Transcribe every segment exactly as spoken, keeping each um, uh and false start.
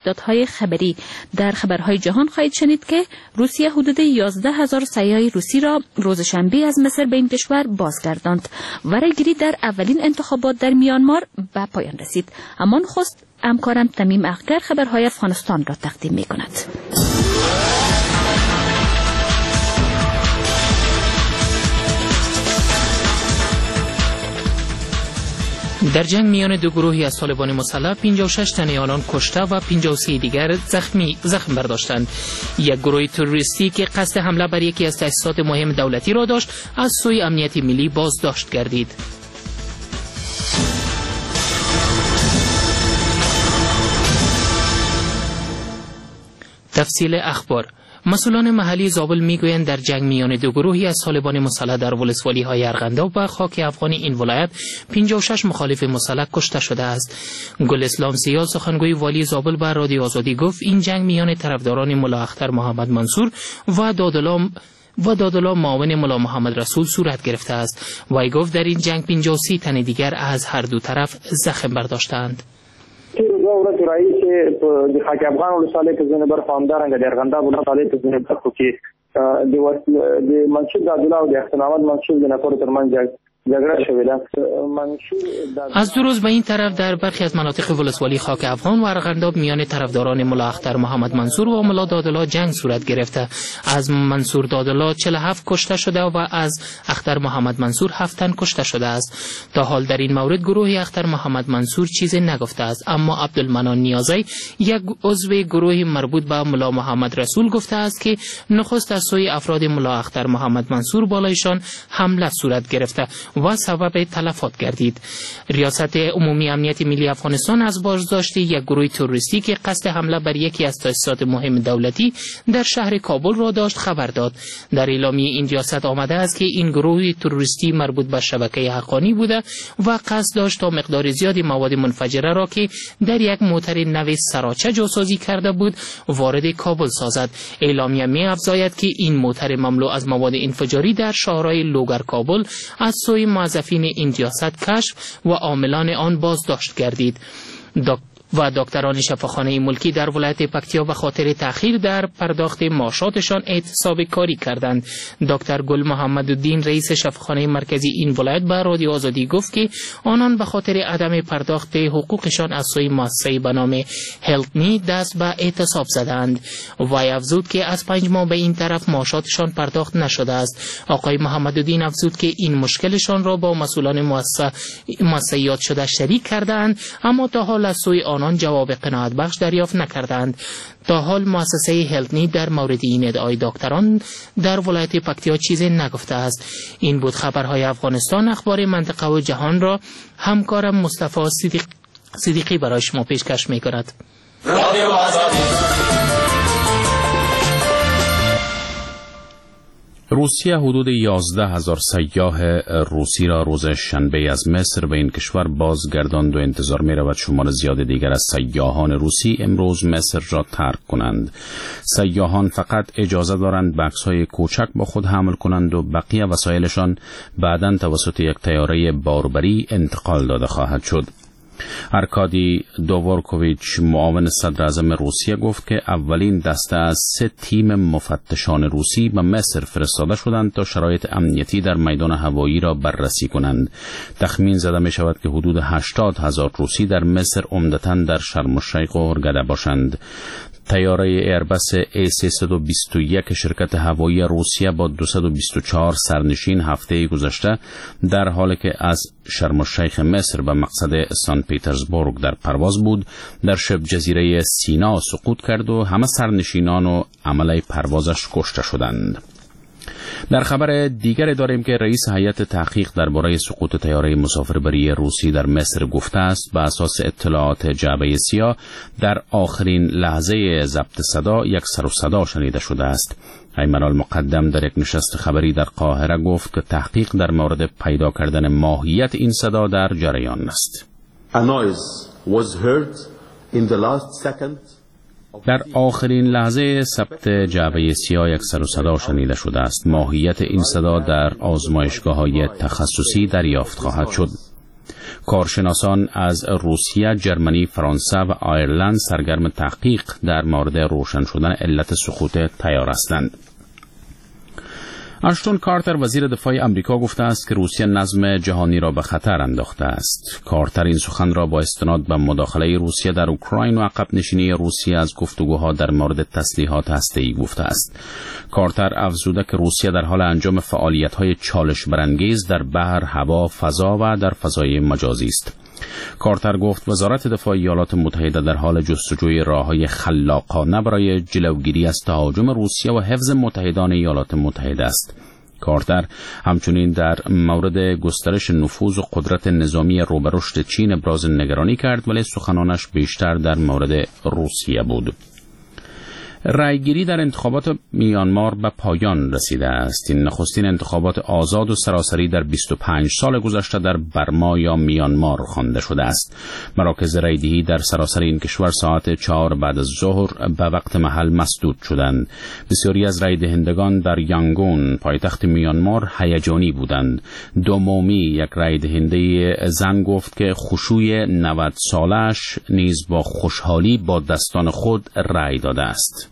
دادهای خبری. در خبرهای جهان خواهید شنید که روسیه حدود یازده هزار سیاح روسی را روز شنبه از مصر به این کشور بازگرداند و رأیگیری در اولین انتخابات در میانمار به پایان رسید. اما نخست همکارم تمیم اخگر خبرهای افغانستان را تقدیم می کند. در جنگ میان دو گروهی از طالبان مسلح پنجاه و شش تن آنان کشته و پنجاه و سه دیگر زخمی زخم برداشتند. یک گروه تروریستی که قصد حمله بر یکی از تأسیسات مهم دولتی را داشت از سوی امنیت ملی بازداشت گردید. تفصیل اخبار. مسئولان محلی زابل میگویند در جنگ میان دو گروهی از طالبان مسلح در ولسوالی های ارغنداب و خاک افغانی این ولایت پنجاه و شش مخالف مسلح کشته شده است. گل اسلام سیال سخنگوی والی زابل به رادیو آزادی گفت این جنگ میان طرفداران ملا اختر محمد منصور و دادالله و دادالله معاون ملا محمد رسول صورت گرفته است. وی گفت در این جنگ پنجاه و سه تن دیگر از هر دو طرف زخم برداشتند. ورځ رئیس د خاک افغان ولسوالۍ په ځینې برخو همدارنګه د ارغنداب ولسوالۍ په ځینې برخو کې د منصور دادالله او د اختر محمد منصور د نفرو ترمنځ از دو روز به این طرف در برخی از مناطق ولسوالی خاک افغان و ارغنداب میان طرفداران ملا اختر محمد منصور و ملا دادالله جنگ صورت گرفته. از منصور دادالله چهل و هفت کشته شده و از اختر محمد منصور هفت تن کشته شده است. تا حال در این مورد گروه اختر محمد منصور چیزی نگفته است، اما عبدالمنان نیازی یک عضو گروه مربوط به ملا محمد رسول گفته است که نخست از سوی افراد ملا اختر محمد منصور بالایشان حمله صورت گرفته و سبب تلفات گردید. ریاست عمومی امنیت ملی افغانستان از بازداشت یک گروه تروریستی که قصد حمله بر یکی از تأسیسات مهم دولتی در شهر کابل را داشت خبر داد. در اعلامیه این ریاست آمده است که این گروه تروریستی مربوط به شبکه حقانی بوده و قصد داشت تا مقدار زیادی مواد منفجره را که در یک موتر نو سراچه جاسازی کرده بود وارد کابل سازد. اعلامیه می افزاید که این موتر مملو از مواد انفجاری در شهرهای لوگر کابل از سوی موظفین این ریاست کشف و عاملان آن بازداشت گردید. دک و دکتران شفاخانه ملکی در ولایت پکتیا به خاطر تأخیر در پرداخت معاشاتشان اعتصاب کاری کردند. دکتر گل محمد الدین رئیس شفاخانه مرکزی این ولایت به رادیو آزادی گفت که آنان به خاطر عدم پرداخت حقوقشان از سوی مؤسسه به نام هلتنی دست به اعتصاب زدند. وی افزود که از پنج ماه به این طرف معاشاتشان پرداخت نشده است. آقای محمد الدین افزود که این مشکلشان را با مسئولان مؤسسه مؤسسیات شده شریک کردند، اما تا حال از سوی آنان جواب قناعت بخش دریافت نکردند. تا حال مؤسسه هلتنی در مورد این ادعای دکتران در ولایت پکتیا چیزی نگفته است. این بود خبرهای افغانستان. اخبار منطقه و جهان را همکارم مصطفی صدیق صدیقی برای شما پیشکش می‌کند. روسیه حدود یازده هزار سیاح روسی را روز شنبه از مصر به این کشور بازگرداند و انتظار می رود شمار زیاد دیگر از سیاحان روسی امروز مصر را ترک کنند. سیاحان فقط اجازه دارند بکس‌های کوچک با خود حمل کنند و بقیه وسایلشان بعداً توسط یک طیاره باربری انتقال داده خواهد شد. ارکادی دوورکوویچ معاون صدر اعظم روسیه گفت که اولین دسته از سه تیم مفتشان روسی به مصر فرستاده شدند تا شرایط امنیتی در میدان هوایی را بررسی کنند. تخمین زده می شود که حدود هشتاد هزار روسی در مصر عمدتاً در شرم الشیخ و هرگده باشند. طیاره ایربس ای سیصد و بیست و یک شرکت هوایی روسیه با دویست و بیست و چهار سرنشین هفته گذشته در حالی که از شرم الشیخ مصر به مقصد سن پیترزبورگ در پرواز بود در شبه جزیره سینا سقوط کرد و همه سرنشینان و عمله پروازش کشته شدند. در خبر دیگر داریم که رئیس هیئت تحقیق درباره سقوط طیاره مسافربری روسی در مصر گفته است به اساس اطلاعات جعبه سیاه در آخرین لحظه ضبط صدا یک سر و صدا شنیده شده است. ایمن المقدم در یک نشست خبری در قاهره گفت که تحقیق در مورد پیدا کردن ماهیت این صدا در جریان است. A noise was heard in the last second. در آخرین لحظه ثبت جعبه سیاه یک سر و صدا شنیده شده است. ماهیت این صدا در آزمایشگاه‌های تخصصی دریافت خواهد شد. کارشناسان از روسیه، جرمنی، فرانسه و آیرلند سرگرم تحقیق در مورد روشن شدن علت سقوط طیاره هستند. اشتون کارتر وزیر دفاع آمریکا گفته است که روسیه نظم جهانی را به خطر انداخته است. کارتر این سخن را با استناد به مداخله روسیه در اوکراین و عقب نشینی روسیه از گفتگوها در مورد تسلیحات هسته‌ای گفته است. کارتر افزوده که روسیه در حال انجام فعالیت‌های چالش برانگیز در بحر، هوا، فضا و در فضای مجازی است. کارتر گفت وزارت دفاع ایالات متحده در حال جستجوی راه‌های خلاقانه برای جلوگیری از تهاجم روسیه و حفظ متحدان ایالات متحده است. کارتر همچنین در مورد گسترش نفوذ و قدرت نظامی روبرشت چین ابراز نگرانی کرد، ولی سخنانش بیشتر در مورد روسیه بود. رأیگیری در انتخابات میانمار به پایان رسیده است. این نخستین انتخابات آزاد و سراسری در بیست و پنج سال گذشته در برما یا میانمار خوانده شده است. مراکز رأیدهی در سراسر این کشور ساعت چهار بعد از ظهر به وقت محل مسدود شدند. بسیاری از رأی دهندگان در یانگون، پایتخت میانمار، هیجانی بودند. دومومی، یک رأی دهنده زن، گفت که خشوع نود سالش نیز با خوشحالی با دستان خود رأی داده است.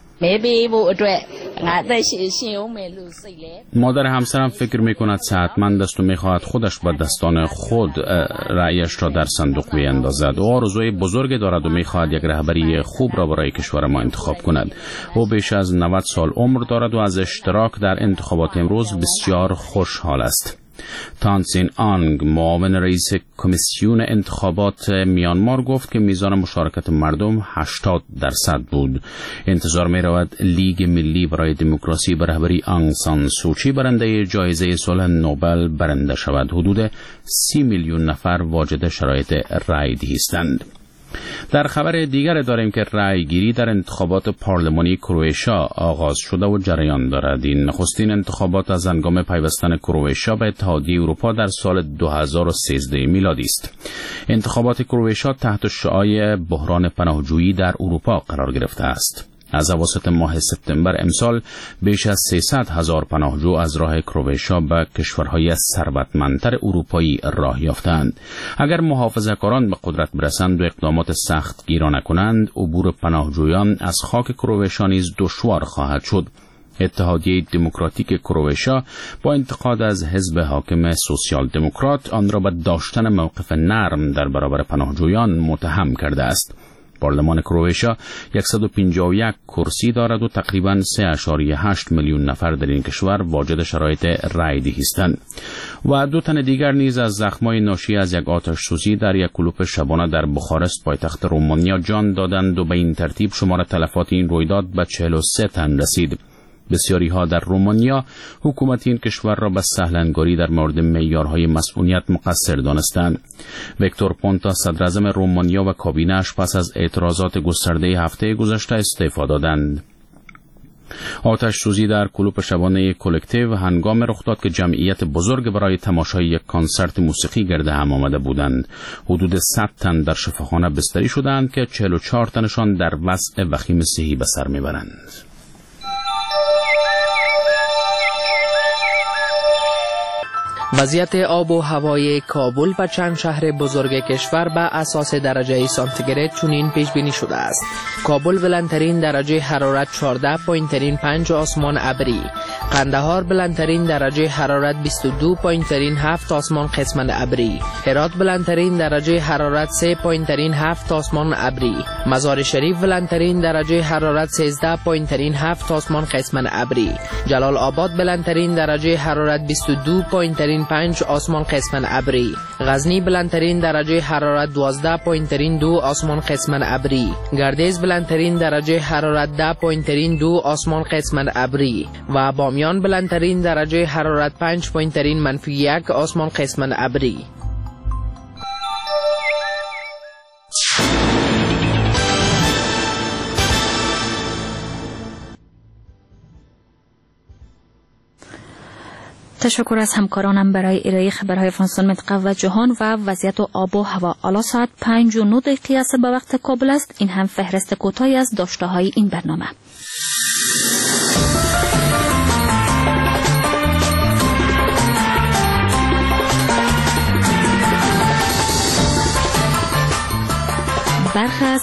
مادر همسرم فکر می کند صحتمند است و می خواهد خودش با دستان خود رأیش را در صندوق بیندازد. او آرزوی بزرگ دارد و می خواهد یک رهبری خوب را برای کشور ما انتخاب کند. او بیش از نود سال عمر دارد و از اشتراک در انتخابات امروز بسیار خوشحال است. تانسین آنگ، معاون رئیس کمیسیون انتخابات میانمار، گفت که میزان مشارکت مردم هشتاد درصد بود. انتظار می رود لیگ ملی برای دموکراسی به رهبری آنگ سان سوچی برنده جایزه صلح نوبل برنده شود. حدود سی میلیون نفر واجد شرایط رأیدهی هستند. در خبر دیگر داریم که رأیگیری در انتخابات پارلمانی کرواتیا آغاز شده و جریان دارد. این نخستین انتخابات از هنگام پیوستن کرواتیا به اتحادیه اروپا در سال دو هزار و سیزده میلادی است. انتخابات کرواتیا تحت شعاع بحران پناهجویی در اروپا قرار گرفته است. از اواسط ماه سپتامبر امسال بیش از سیصد هزار پناهجو از راه کرواتیا به کشورهای ثروتمندتر اروپایی راه یافتند. اگر محافظه‌کاران به قدرت برسند و اقدامات سخت گیرا نکنند، عبور پناهجویان از خاک کرواتیا نیز دشوار خواهد شد. اتحادیه دموکراتیک کرواتیا با انتقاد از حزب حاکم سوسیال دموکرات آن را به داشتن موقف نرم در برابر پناهجویان متهم کرده است. پارلمان کرواتیا صد و پنجاه و یک کرسی دارد و تقریباً سه ممیز هشت میلیون نفر در این کشور واجد شرایط رأیدهی هستند. و دو تن دیگر نیز از زخم‌های ناشی از یک آتش سوزی در یک کلوپ شبانه در بخارست، پایتخت رومانیا، جان دادند و به این ترتیب شمار تلفات این رویداد به چهل و سه تن رسید. بسیاری ها در رومانیا حکومت این کشور را به سهلنگاری در مورد معیارهای مسئولیت مقصر دانستند. ویکتور پونتا، صدر اعظم رومانیا و کابینه‌اش پس از اعتراضات گسترده هفته گذشته استعفا دادند. آتش سوزی در کلوپ شبانه کلکتیو هنگام رخ داد که جمعیت بزرگ برای تماشای یک کنسرت موسیقی گرد هم آمده بودند. حدود صد تن در شفاخانه بستری شدند که چهل و چهار تنشان در وضع وخیم صحی به سر میبرند. وضعیت آب و هوای کابل و چند شهر بزرگ کشور به اساس درجه سانتیگراد چنین پیش بینی شده است. کابل بلندترین درجه حرارت چهارده و پنج آسمان ابری، قندهار بلندترین درجه حرارت بیست و دو و هفت آسمان قسمت ابری، هرات بلندترین درجه حرارت سه و هفت آسمان ابری، مزار شریف بلندترین درجه حرارت سیزده و هفت آسمان قسمت ابری، جلال آباد بلندترین درجه حرارت بیست و دو و پنج آسمان قسمت ابری، غزنی بلندترین درجه حرارت دوازده و دو آسمان قسمت ابری، گردیز بلندترین درجه حرارت ده و دو آسمان قسمت ابری و بامیان بلندترین درجه حرارت پنج و منفی یک آسمان قسمت ابری. تشکر از همکارانم برای ارائه خبرهای فرانسه منطقه و جهان و وضعیت و آب و هوا. حالا ساعت پنج و نه دقیقه است به وقت کابل است. این هم فهرست کوتاهی از داشته‌های این برنامه.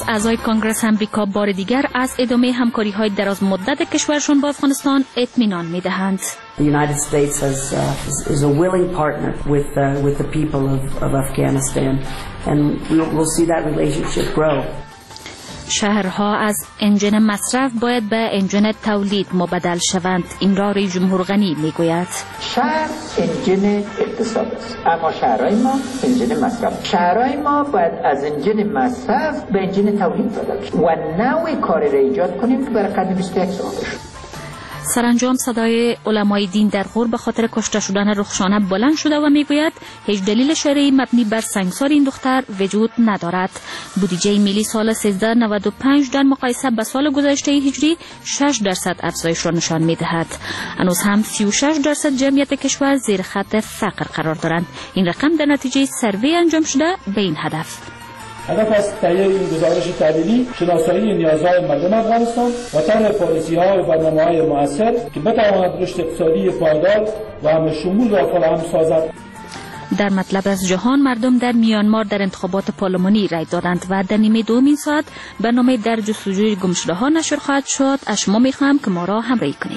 از اعضای کنگره امریکا بار دیگر از ادامه همکاری‌های دراز مدت کشورشان با افغانستان اطمینان می‌دهند. The United States has, uh, is, is a willing partner with uh, with the people of, of Afghanistan, and we'll, we'll see that relationship grow. شهرها از انجن مصرف باید به انجن تولید مبدل شوند. این را رئیس جمهور غنی میگوید. شهر انجن اقتصاد است، اما شهرهای ما انجن مصرف. شهرهای ما باید از انجن مصرف به انجن تولید بدل شد و نوع کاری را ایجاد کنیم که برای قرن بیست و یک ساخته شد. سرانجام صدای علمای دین در غور به خاطر کشته شدن رخشانه بلند شده و میگوید هیچ دلیل شرعی مبنی بر سنگسار این دختر وجود ندارد. بودجه ملی سال سیزده نود و پنج در مقایسه با سال گذشته هجری شش درصد افزایش را نشان میدهد. هنوز هم سی و شش درصد جمعیت کشور زیر خط فقر قرار دارند. این رقم در نتیجه سروی انجام شده به این هدف. هدف از تهیه این گزارش تحلیلی شناسایی نیازهای مردم افغانستان و طرح پالیسی‌ها و برنامه‌های مؤثر که بتواند رشد اقتصادی پایدار و همه‌شمول را فراهم سازد. در مطلب از جهان مردم در میانمار در انتخابات پارلمانی رای دادند و در نیمه دومین ساعت برنامه در جستجوی گمشده‌ها نشر خواهد شد. از شما می‌خواهم که ما را همراهی کنید.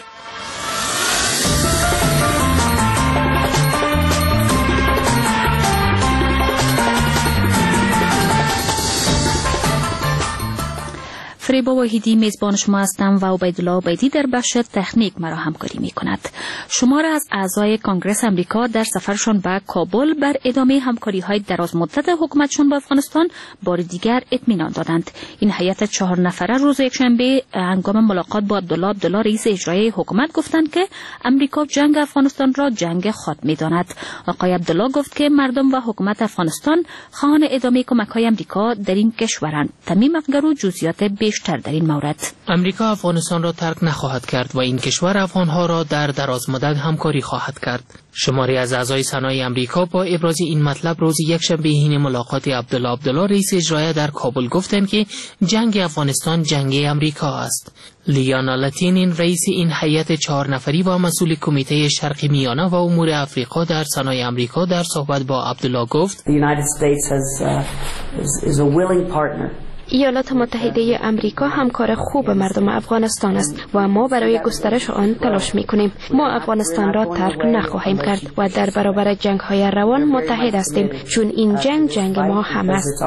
فریبا واحدی میزبان شما هستم و عبیدالله عبیدی در بخش تکنیک مرا همکاری می کند. شمار از اعضای کنگره امریکا در سفرشان به کابل بر ادامه همکاری های دراز مدت حکومتشان با افغانستان بار دیگر اطمینان دادند. این هیئت چهار نفره روز یکشنبه هنگام ملاقات با عبدالله عبدالله رئیس اجرایی حکومت گفتند که امریکا جنگ افغانستان را جنگ خود می داند. آقای عبدالله گفت که مردم و حکومت افغانستان خواهان ادامه کمک های امریکا در این کشورند. تمیم افگرو جزئیات بیشتر در این مورد. امریکا افغانستان را ترک نخواهد کرد و این کشور افغانها را در دراز مدت همکاری خواهد کرد. شماری از اعضای سنای امریکا با ابراز این مطلب روز یکشنبه حین ملاقات عبدالله عبدالله رئیس اجرایی در کابل گفتند که جنگ افغانستان جنگ امریکا است. لیانا لاتینین رئیس این هیئت چهار نفری و مسئول کمیته شرق میانه و امور افریقا در سنای امریکا در صحبت با عبدالله گفت: The United States has, uh, is, is a willing partner. ایالات متحده امریکا همکار خوب مردم افغانستان است و ما برای گسترش آن تلاش می‌کنیم. ما افغانستان را ترک نخواهیم کرد و در برابر جنگ‌های روان متحد هستیم، چون این جنگ جنگ ما هم است.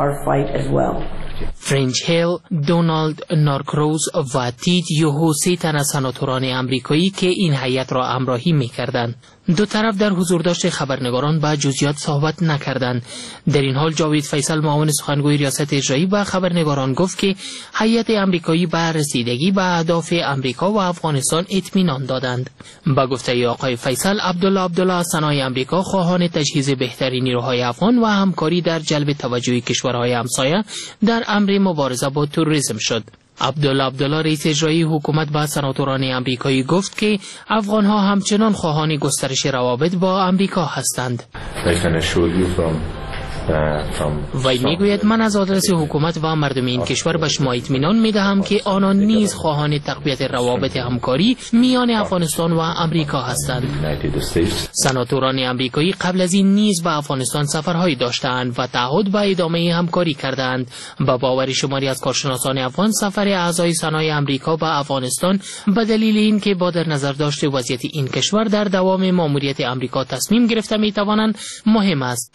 فرنج هیل، دونالد نارکروز و تید یوهو سه تن از سناتوران امریکایی که این هیئت را همراهی می‌کردند. دو طرف در حضورداشت خبرنگاران با جزئیات صحبت نکردند. در این حال جاوید فیصل معاون سخنگوی ریاست اجرایی با خبرنگاران گفت که هیئت امریکایی به رسیدگی به اهداف امریکا و افغانستان اطمینان دادند. با گفته آقای فیصل، عبدالله عبدالله از سنای امریکا خواهان تجهیز بهترین نیروهای افغان و همکاری در جلب توجه کشورهای همسایه در امر مبارزه با تروریسم شد. عبدالله عبدالله رئیس اجرایی حکومت با سناتوران امریکایی گفت که افغانها همچنان خواهان گسترش روابط با امریکا هستند. وی میگوید: من از آدرس حکومت و مردم این کشور به شما اطمینان میدهم که آنان نیز خواهان تقویت روابط همکاری میان افغانستان و امریکا هستند. سناتوران امریکایی قبل از این نیز به افغانستان سفرهایی داشتند و تعهد به ادامه همکاری کردند. با باور شماری از کارشناسان افغان، سفر اعضای سنای امریکا به افغانستان به دلیل اینکه با در نظر داشت وضعیت این کشور در دوام ماموریت امریکا تصمیم گرفته میتوانند مهم است.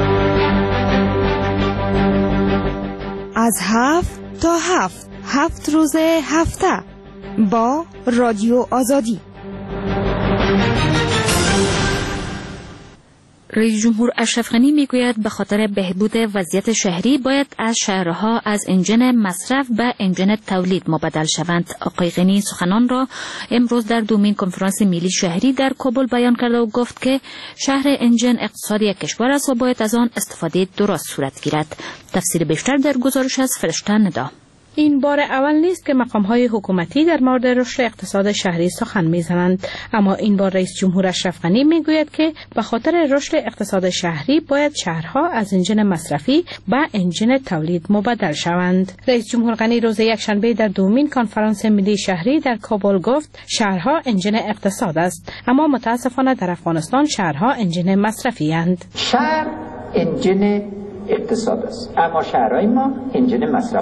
از هفت تا هفت هفت روز هفته با رادیو آزادی. رئیس جمهور اشرف غنی میگوید به خاطر بهبود وضعیت شهری باید از شهرها از انجن مصرف به انجن تولید مبدل شوند. آقای غنی سخنان را امروز در دومین کنفرانس ملی شهری در کابل بیان کرده و گفت که شهر انجن اقتصادی کشور است و باید از آن استفاده درست صورت گیرد. تفسیر بیشتر در گزارش از فرشته ندا. این بار اول نیست که مقام‌های حکومتی در مورد رشد اقتصاد شهری سخن می‌زنند، اما این بار رئیس جمهور اشرف غنی می‌گوید که به خاطر رشد اقتصاد شهری باید شهرها از انجن مصرفی به انجن تولید مبدل شوند. رئیس جمهور غنی روز یکشنبه در دومین کنفرانس ملی شهری در کابل گفت شهرها انجن اقتصاد است، اما متاسفانه در افغانستان شهرها انجن مصرفی اند. شهر انجن اقتصاد است، اما شهرهای ما انجن مصرف بودند.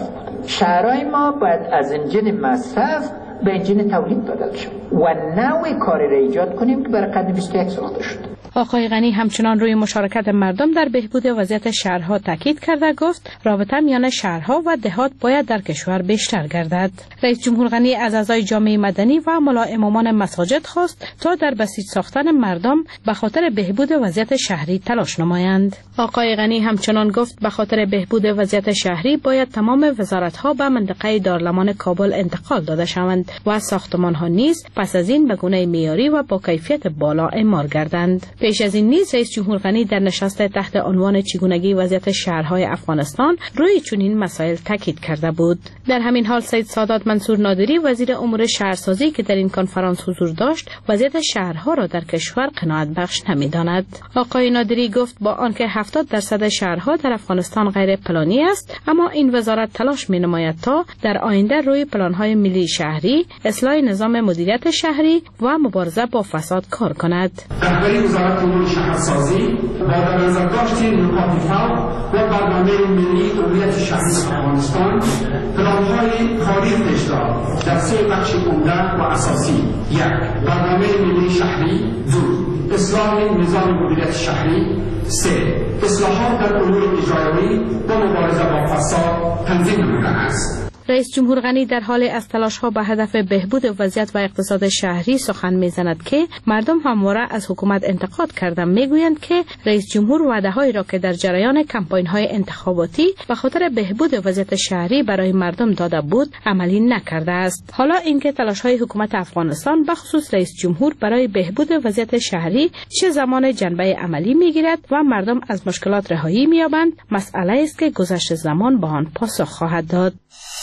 شهرهای ما باید از انجین مصرف به انجین تولید بدل شد و نوع کاری را ایجاد کنیم که برای قرن بیست و یک ساخته شد. آقای غنی همچنان روی مشارکت مردم در بهبود وضعیت شهرها تاکید کرد و گفت رابطه میان شهرها و دهات باید در کشور بیشتر گردد. رئیس جمهور غنی از اعضای جامعه مدنی و ملا امامان مساجد خواست تا در بسیج ساختن مردم به خاطر بهبود وضعیت شهری تلاش نمایند. آقای غنی همچنان گفت به خاطر بهبود وضعیت شهری باید تمام وزارت‌ها به منطقه دارالمان کابل انتقال داده شوند و ساختمان‌ها نیز پس از این به گونه معیاری و با کیفیت بالا اعمار گردند. پیش از این نیز رئیس جمهور غنی در نشست تحت عنوان چگونگی وضعیت شهرهای افغانستان روی چنین مسائل تاکید کرده بود. در همین حال سید سادات منصور نادری وزیر امور شهرسازی که در این کنفرانس حضور داشت وضعیت شهرها را در کشور قناعت بخش نمی‌داند. آقای نادری گفت با آنکه هفتاد درصد شهرها در افغانستان غیر پلانی است، اما این وزارت تلاش می‌نماید تا در آینده روی پلان‌های ملی شهری، اصلاح نظام مدیریت شهری و مبارزه با فساد کار کند. وزارت امور شهرسازی با در نظر داشت نکات فوق و برنامه ملی هویت شهری افغانستان پلان‌های کاری را در سه بخش عمده و اساسی: یک، برنامه ملی شهری; دو، اصلاح نظام مدیریت شهری; سه، اصلاحات در امور اجرایی و مبارزه با فساد تنظیم نموده است. رئیس جمهور غنی در حال از تلاش‌ها به هدف بهبود وضعیت و اقتصاد شهری سخن می‌زند که مردم همواره از حکومت انتقاد کردند. می‌گویند که رئیس جمهور وعده‌هایی را که در جریان کمپاین‌های انتخاباتی به خاطر بهبود وضعیت شهری برای مردم داده بود عملی نکرده است. حالا اینکه تلاش‌های حکومت افغانستان به خصوص رئیس جمهور برای بهبود وضعیت شهری چه زمان جنبه عملی می‌گیرد و مردم از مشکلات رهایی می‌یابند، مسئله است که گذشت زمان به آن پاسخ خواهد داد.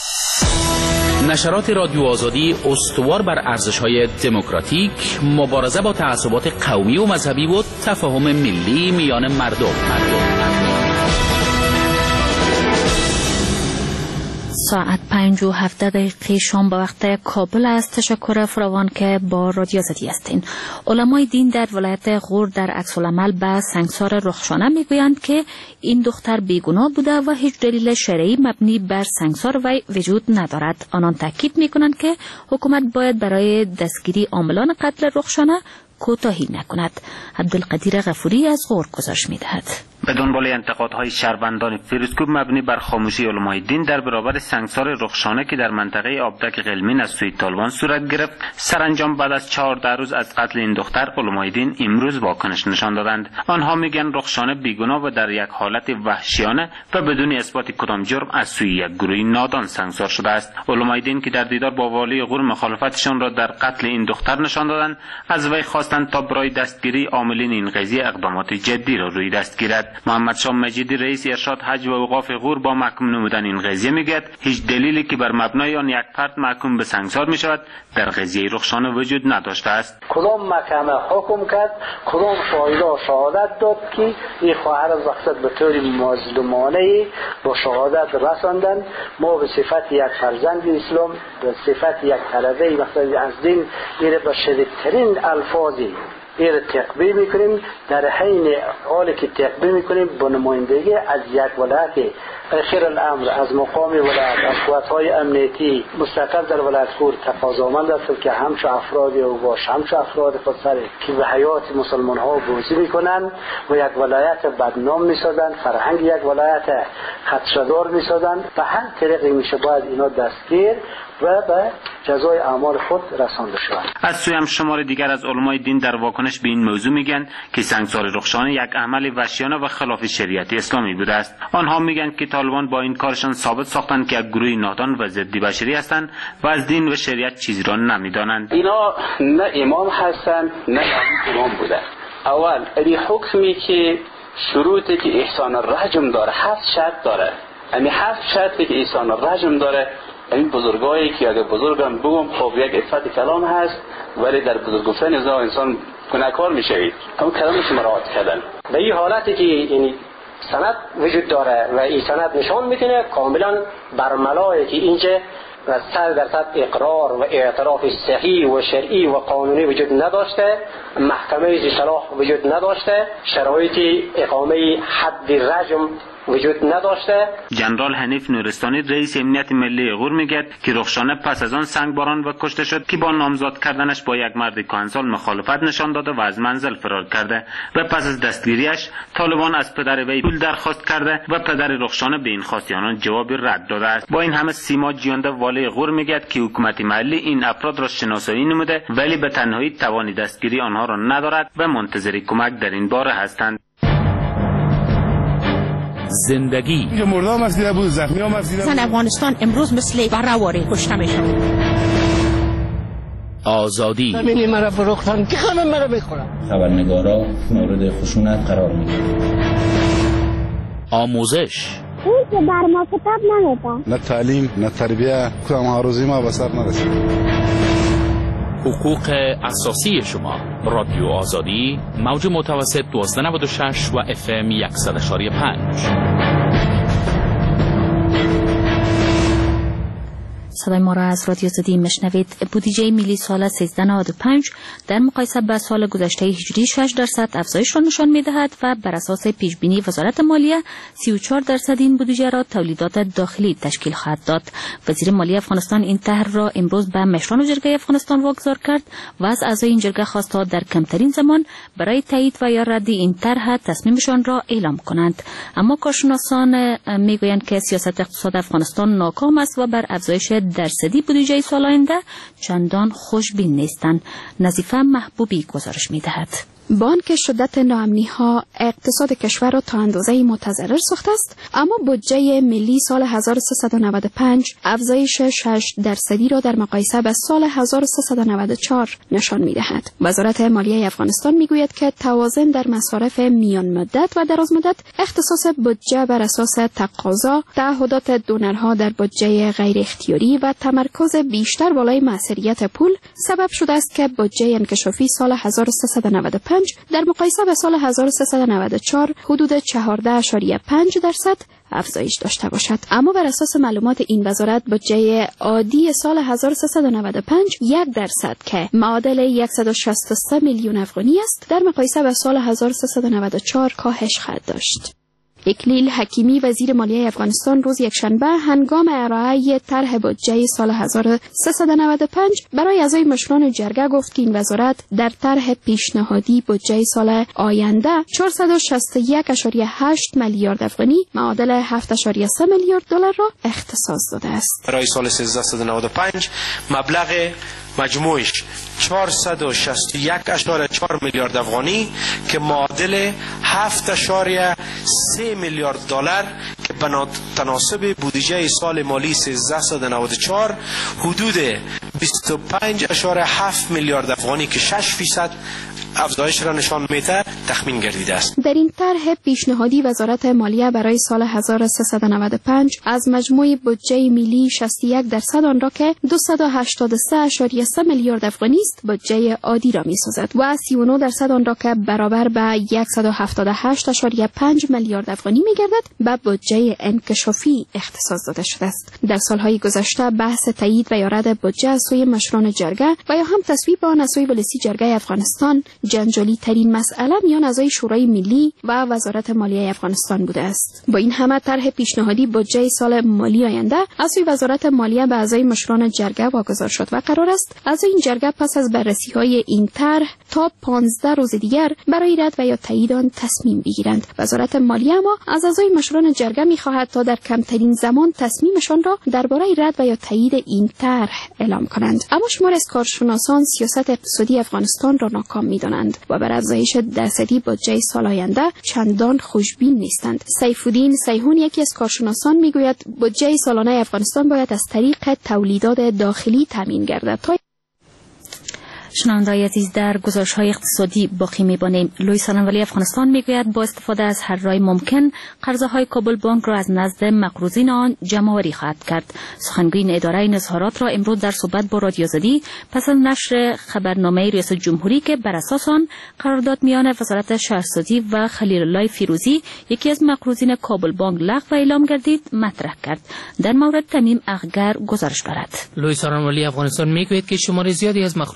نشرات رادیو آزادی استوار بر ارزش‌های دموکراتیک، مبارزه با تعصبات قومی و مذهبی و تفاهم ملی میان مردم. مردم. ساعت پنج و هفده دقیقه شام به وقت کابل است. تشکر فراوان که با رادیو آزادی هستین. علمای دین در ولایت غور در عکس‌العمل به سنگسار رخشانه میگویند که این دختر بیگناه بوده و هیچ دلیل شرعی مبنی بر سنگسار وی وجود ندارد. آنان تاکید میکنند که حکومت باید برای دستگیری عاملان قتل رخشانه کوتاهی نکند. عبدالقدیر غفوری از غور گزارش میدهد. به دنبال انتقادهای شهروندان فیروزکوب مبنی بر خاموشی علمای دین در برابر سنگسار رخشانه که در منطقه آبدک قلمین از سوی طالبان صورت گرفت، سرانجام بعد از چهارده روز از قتل این دختر علمای دین امروز واکنش نشان دادند. آنها میگن رخشانه بیگناه و در یک حالت وحشیانه و بدون اثبات کدام جرم از سوی یک گروه نادان سنگسار شده است. علمای دین که در دیدار با والی غور مخالفتشان را در قتل این دختر نشان دادند، از وی خواستند تا برای دستگیری عاملین این قضیه اقدامات جدی را روی دست گیرد. محمد شاه مجیدی رئیس ارشاد حج و اوقاف غور با محکوم نمودن این قضیه میگوید هیچ دلیلی که بر مبنای آن یک فرد محکوم به سنگسار می شود در قضیه رخشانه وجود نداشته است. کدام محکمه حکم کرد، کدام شاهدا شهادت داد که این خواهر از وقت به طور مظلومانه با شهادت رساندن. ما به صفت یک فرزند اسلام، به صفت یک طلبه مثلا از دین میره به شدیدترین الفاظی این تقبیل میکنیم. در حین حالی که تقبیل میکنیم با نمایندگی از یک ولایت اخیر الامر از مقام ولایت از قوت‌های امنیتی مستقل در ولایت غور تقاضامند است که همچو افراد و باش همچو افراد خودسر که به حیات مسلمان ها بازی میکنند و یک ولایت بدنام میسازند، فرهنگ یک ولایت خدشه‌دار میسازند. به هر طریقی میشه باید اینا دستگیر و به جزای اعمال خود رسانده شوند. از سوی هم شمار دیگر از علمای دین در واکنش به این موضوع میگن که سنگسار رخشانه یک عمل وحشیانه و خلاف شریعت اسلامی بوده است. آنها میگن که طالبان با این کارشان ثابت ساختند که یک گروه نادان و ضد بشری هستند و از دین و شریعت چیزی را نمیدانند. اینا نه امام هستند نه امام بودند. اول این حکمی که شروطی که احسان الرجم داره، هفت شرط داره. امی هفت شرطی که احسان الرجم داره، این بزرگایی که اگر بزرگم بگم خب یک عفت کلام هست، ولی در بزرگ گفتن از انسان گناهکار میشه. اما کلامش مراعات کردن. به این حالتی که یعنی سند وجود داره و این سند نشان میکنه کاملا برملایی که اینجا و صد درصد اقرار و اعتراف صحیح و شرعی و قانونی وجود نداشته، محکمه اصلاح وجود نداشته، شرایط اقامه حد رجم وجود نداشته. جنرال حنیف نورستانی رئیس امنیت ملی غور میگه که رخشانه پس از آن سنگباران و کشته شد که با نامزد کردنش با یک مرد کهنسال مخالفت نشان داده و از منزل فرار کرده و پس از دستگیریش طالبان از پدر وی پول درخواست کرده و پدر رخشانه به این خواست آنان جواب رد داده است. با این همه سیما جیانده والی غور میگه که حکومت محلی این افراد را شناسایی نموده ولی به تنهایی توان دستگیری آنها را ندارد و منتظر کمک در این باره هستند. زندگی مردم مسئله بود، زخمی هم مسئله بود. زن افغانستان امروز مثل بررواره کشته میشن. آزادی همینی مرا فروختن که همه مرا بخورن. خبرنگارا مورد خشونت قرار میگیرن. آموزش اون که بر ما کتاب نمیدن. نه تعلیم نه تربیه کدام هاروزی ما به سر نرسید. حقوق اساسی شما. رادیو آزادی موج متوسط دوازده نود و شش و اف ام صد و یک و پنج. صدای ما را از رادیو آزادی مشنوید. بودجه ملی سال سیزده نود و پنج در مقایسه با سال گذشته هجری شش درصد افزایش را نشان می‌دهد و بر اساس پیش بینی وزارت مالیه سی و چهار درصد این بودجه را تولیدات داخلی تشکیل خواهد داد. وزیر مالیه افغانستان این طرح را امروز به مشران جرگه افغانستان واگذار کرد و از اعضای این جرگه خواست تا در کمترین زمان برای تایید و یا رد این طرح تصمیمشان را اعلام کنند. اما کارشناسان میگویند که سیاست اقتصاد افغانستان ناکام است و بر افزایش درصدی بودجه سال آینده چندان خوشبین نیستند. نظیفه محبوبی گزارش می‌دهد. با آنکه شدت ناامنی‌ها اقتصاد کشور را تا اندازه‌ای متضرر ساخته است، اما بودجه ملی سال هزار و سیصد و نود و پنج افزایش شش درصدی را در مقایسه با سال هزار و سیصد و نود و چهار نشان می‌دهد. وزارت مالیه افغانستان می‌گوید که توازن در مصارف میان مدت و دراز مدت، اختصاص بودجه بر اساس تقاضا، تعهدات دونرها در بودجه غیر اختیاری و تمرکز بیشتر بالای موثریت پول سبب شده است که بودجه انکشافی سال هزار و سیصد و نود و پنج در مقایسه با سال هزار و سیصد و نود و چهار حدود چهارده اشاریه پنج درصد افزایش داشته باشد. اما بر اساس معلومات این وزارت بودجه عادی سال هزار و سیصد و نود و پنج یک درصد که معادل صد و شصت و سه میلیون افغانی است در مقایسه با سال هزار و سیصد و نود و چهار کاهش خواهد داشت. اکلیل حکیمی وزیر مالیه افغانستان روز یکشنبه هنگام ارائه طرح بودجه سال هزار و سیصد و نود و پنج برای اعضای مشران جرگه گفت که این وزارت در طرح پیشنهادی بودجه سال آینده چهارصد و شصت و یک و هشت میلیارد افغانی معادل هفت و سه میلیارد دلار را اختصاص داده است. برای سال سیزده نود و پنج مبلغ مجموعش چهارصد و شصت و یک و چهار میلیارد افغانی که معادل هفت و سه میلیارد دلار که به تناسب بودجه سال مالی سیزده نود و چهار حدود بیست و پنج و هفت میلیارد افغانی که شش درصد افزایش را نشان میده تخمین گردیده است. در این طرح پیشنهادی وزارت مالیه برای سال هزار و سیصد و نود و پنج از مجموع بودجه ملی شصت و یک درصد آن را که دویست و هشتاد و سه و سه میلیارد افغانی است بودجه عادی را میسازد و سی و نه درصد آن را که برابر به صد و هفتاد و هشت و پنج میلیارد افغانی میگردد به بودجه انکشافی اختصاص داده شده است. در سالهای گذشته بحث تایید و یا رد بودجه از سوی مشران جرگه و یا هم تصویب آن از سوی ولسی جرگه افغانستان جنجالی ترین مسئله میان اعضای شورای ملی و وزارت مالیه افغانستان بوده است. با این همه طرح پیشنهادی بودجه سال مالی آینده از سوی وزارت مالیه به اعضای مشران جرگه واگذار شد و قرار است از این جرگه پس از بررسی‌های این طرح تا پانزده روز دیگر برای رد و یا تایید آن تصمیم بگیرند. وزارت مالیه اما از اعضای مشران جرگه می‌خواهد تا در کمترین زمان تصمیمشان را درباره رد و یا تایید این طرح اعلام کنند. اما شمار از کارشناسان سیاست اقتصادی افغانستان را ناکام می‌دانند و بر افزایش درصدی بودجه سال آینده چندان خوشبین نیستند. سیف‌الدین سیحون یکی از کارشناسان میگوید بودجه سالانه افغانستان باید از طریق تولیدات داخلی تامین گردد. تا شنوندگان عزیز در گزارش‌های اقتصادی باقی می‌بانیم. لوی سالن‌ولی افغانستان میگوید با استفاده از هر راه ممکن قرضه‌های کابل بانک را از نزد مقروضین آن جمع‌آوری خواهد کرد. سخنگوی این اداره این اظهارات را امروز در صحبت با رادیو آزادی پس از نشر خبرنامه ریاست جمهوری که بر اساس آن قرارداد میان وزارت شهرسازی و خلیل الله فیروزی یکی از مقروضین کابل بانک لغو و اعلام گردید مطرح کرد. در مورد تمیم اغگر گزارش دارد. لوی سالن‌ولی افغانستان میگوید که شمار زیادی از مقروضین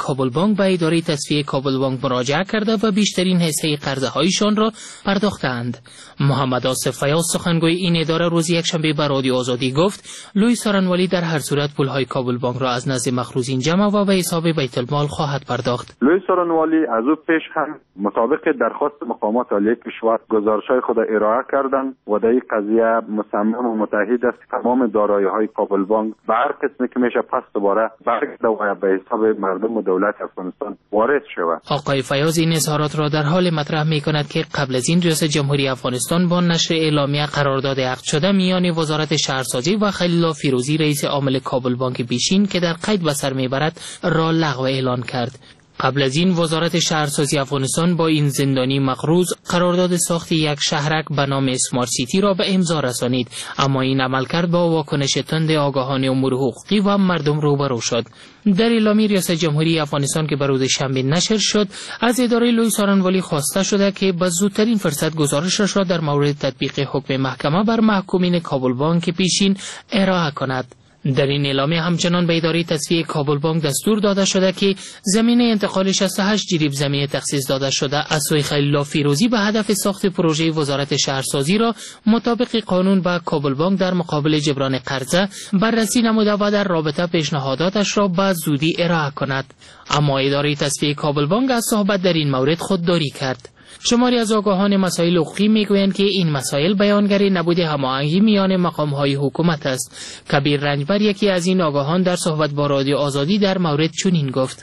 کابل بانک به اداره تصفیه کابل بانک مراجعه کرده و بیشترین حصه قرضه هایشان را پرداختند. محمد آصف فیاض سخنگوی این اداره روز یکشنبه به رادیو آزادی گفت لوی سارنوالی در هر صورت پولهای کابل بانک را از نزد مخروزین جمع و به حساب بیت المال خواهد پرداخت. لوی سارنوالی از او پیش هم مطابق درخواست مقامات عالی کشور گزارش‌های خود ارائه کردند و در این قضیه مصمم و متحد است تمام دارایی‌های کابل بانک به هر قسمی که میشه پس دوباره برگرده و به حساب مردم و دولت افغانستان وارد شود. آقای فیاض این اظهارات را در حال مطرح می‌کند که قبل از این ریاست جمهوری افغانستان با نشر اعلامیه قرارداد عقد شده میان وزارت شهرسازی و خلیل الله فیروزی رئیس عامل کابل بانک پیشین که در قید به سر میبرد را لغو اعلان کرد. قبل از این وزارت شهرسازی افغانستان با این زندانی مقروض قرارداد ساخت یک شهرک به نام اسمارت سیتی را به امضا رسانید، اما این عملکرد با واکنش تند آگاهان امور حقوقی و مردم روبرو شد. در اعلامیه ریاست جمهوری افغانستان که به روز شنبه نشر شد از اداره لوی سارنوالی خواسته شده که به زودترین فرصت گزارشش را در مورد تطبیق حکم محکمه بر محکومین کابل بانک پیشین ارائه کند. در این اعلامیه همچنان به اداره تصفیه کابل بانک دستور داده شده که زمینه انتقال شصت و هشت جریب زمین تخصیص داده شده از سوی خلیل الله فیروزی به هدف ساخت پروژه وزارت شهرسازی را مطابق قانون به کابل بانک در مقابل جبران قرضه بررسی نموده و در رابطه پیشنهاداتش را به زودی ارائه کند. اما اداره تصفیه کابل بانک از صحبت در این مورد خودداری کرد. شماری از آگاهان مسائل حقوقی میگویند که این مسائل بیانگر نبوده هماهنگی میان مقام‌های حکومت است. کبیر رنجبر یکی از این آگاهان در صحبت با رادیو آزادی در مورد چنین گفت: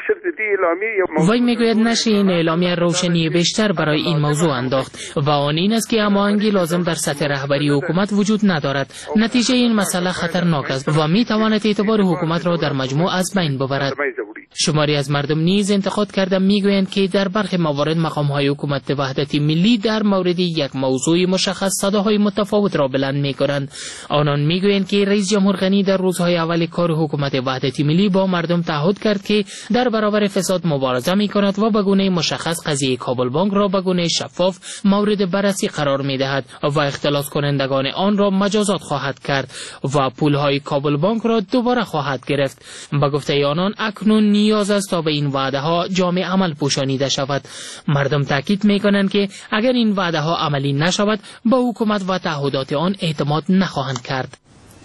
وی میگوید نشر این اعلامیه روشنی بیشتر برای این موضوع انداخت و آن این است که هماهنگی لازم در سطح رهبری حکومت وجود ندارد. نتیجه این مسئله خطرناک است و میتواند اعتبار حکومت را در مجموع از بین ببرد. شماری از مردم نیز انتقاد کرده میگویند که در برخی موارد مقام‌های حکومت وحدت ملی در مورد یک موضوع مشخص صداهای متفاوت را بلند می‌کنند. آنان میگویند که رئیس جمهور غنی در روزهای اول کار حکومت وحدت ملی با مردم تعهد کرد که در برابر فساد مبارزه می‌کند و به گونه مشخص قضیه کابل بانک را به گونه شفاف مورد بررسی قرار می‌دهد و اختلاس کنندگان آن را مجازات خواهد کرد و پولهای کابل بانک را دوباره خواهد گرفت. به گفته آنان اکنون نیاز است تا به این وعده ها جامع عمل پوشانیده شود. مردم تاکید میکنند که اگر این وعده ها عملی نشود به حکومت و تعهدات آن اعتماد نخواهند کرد.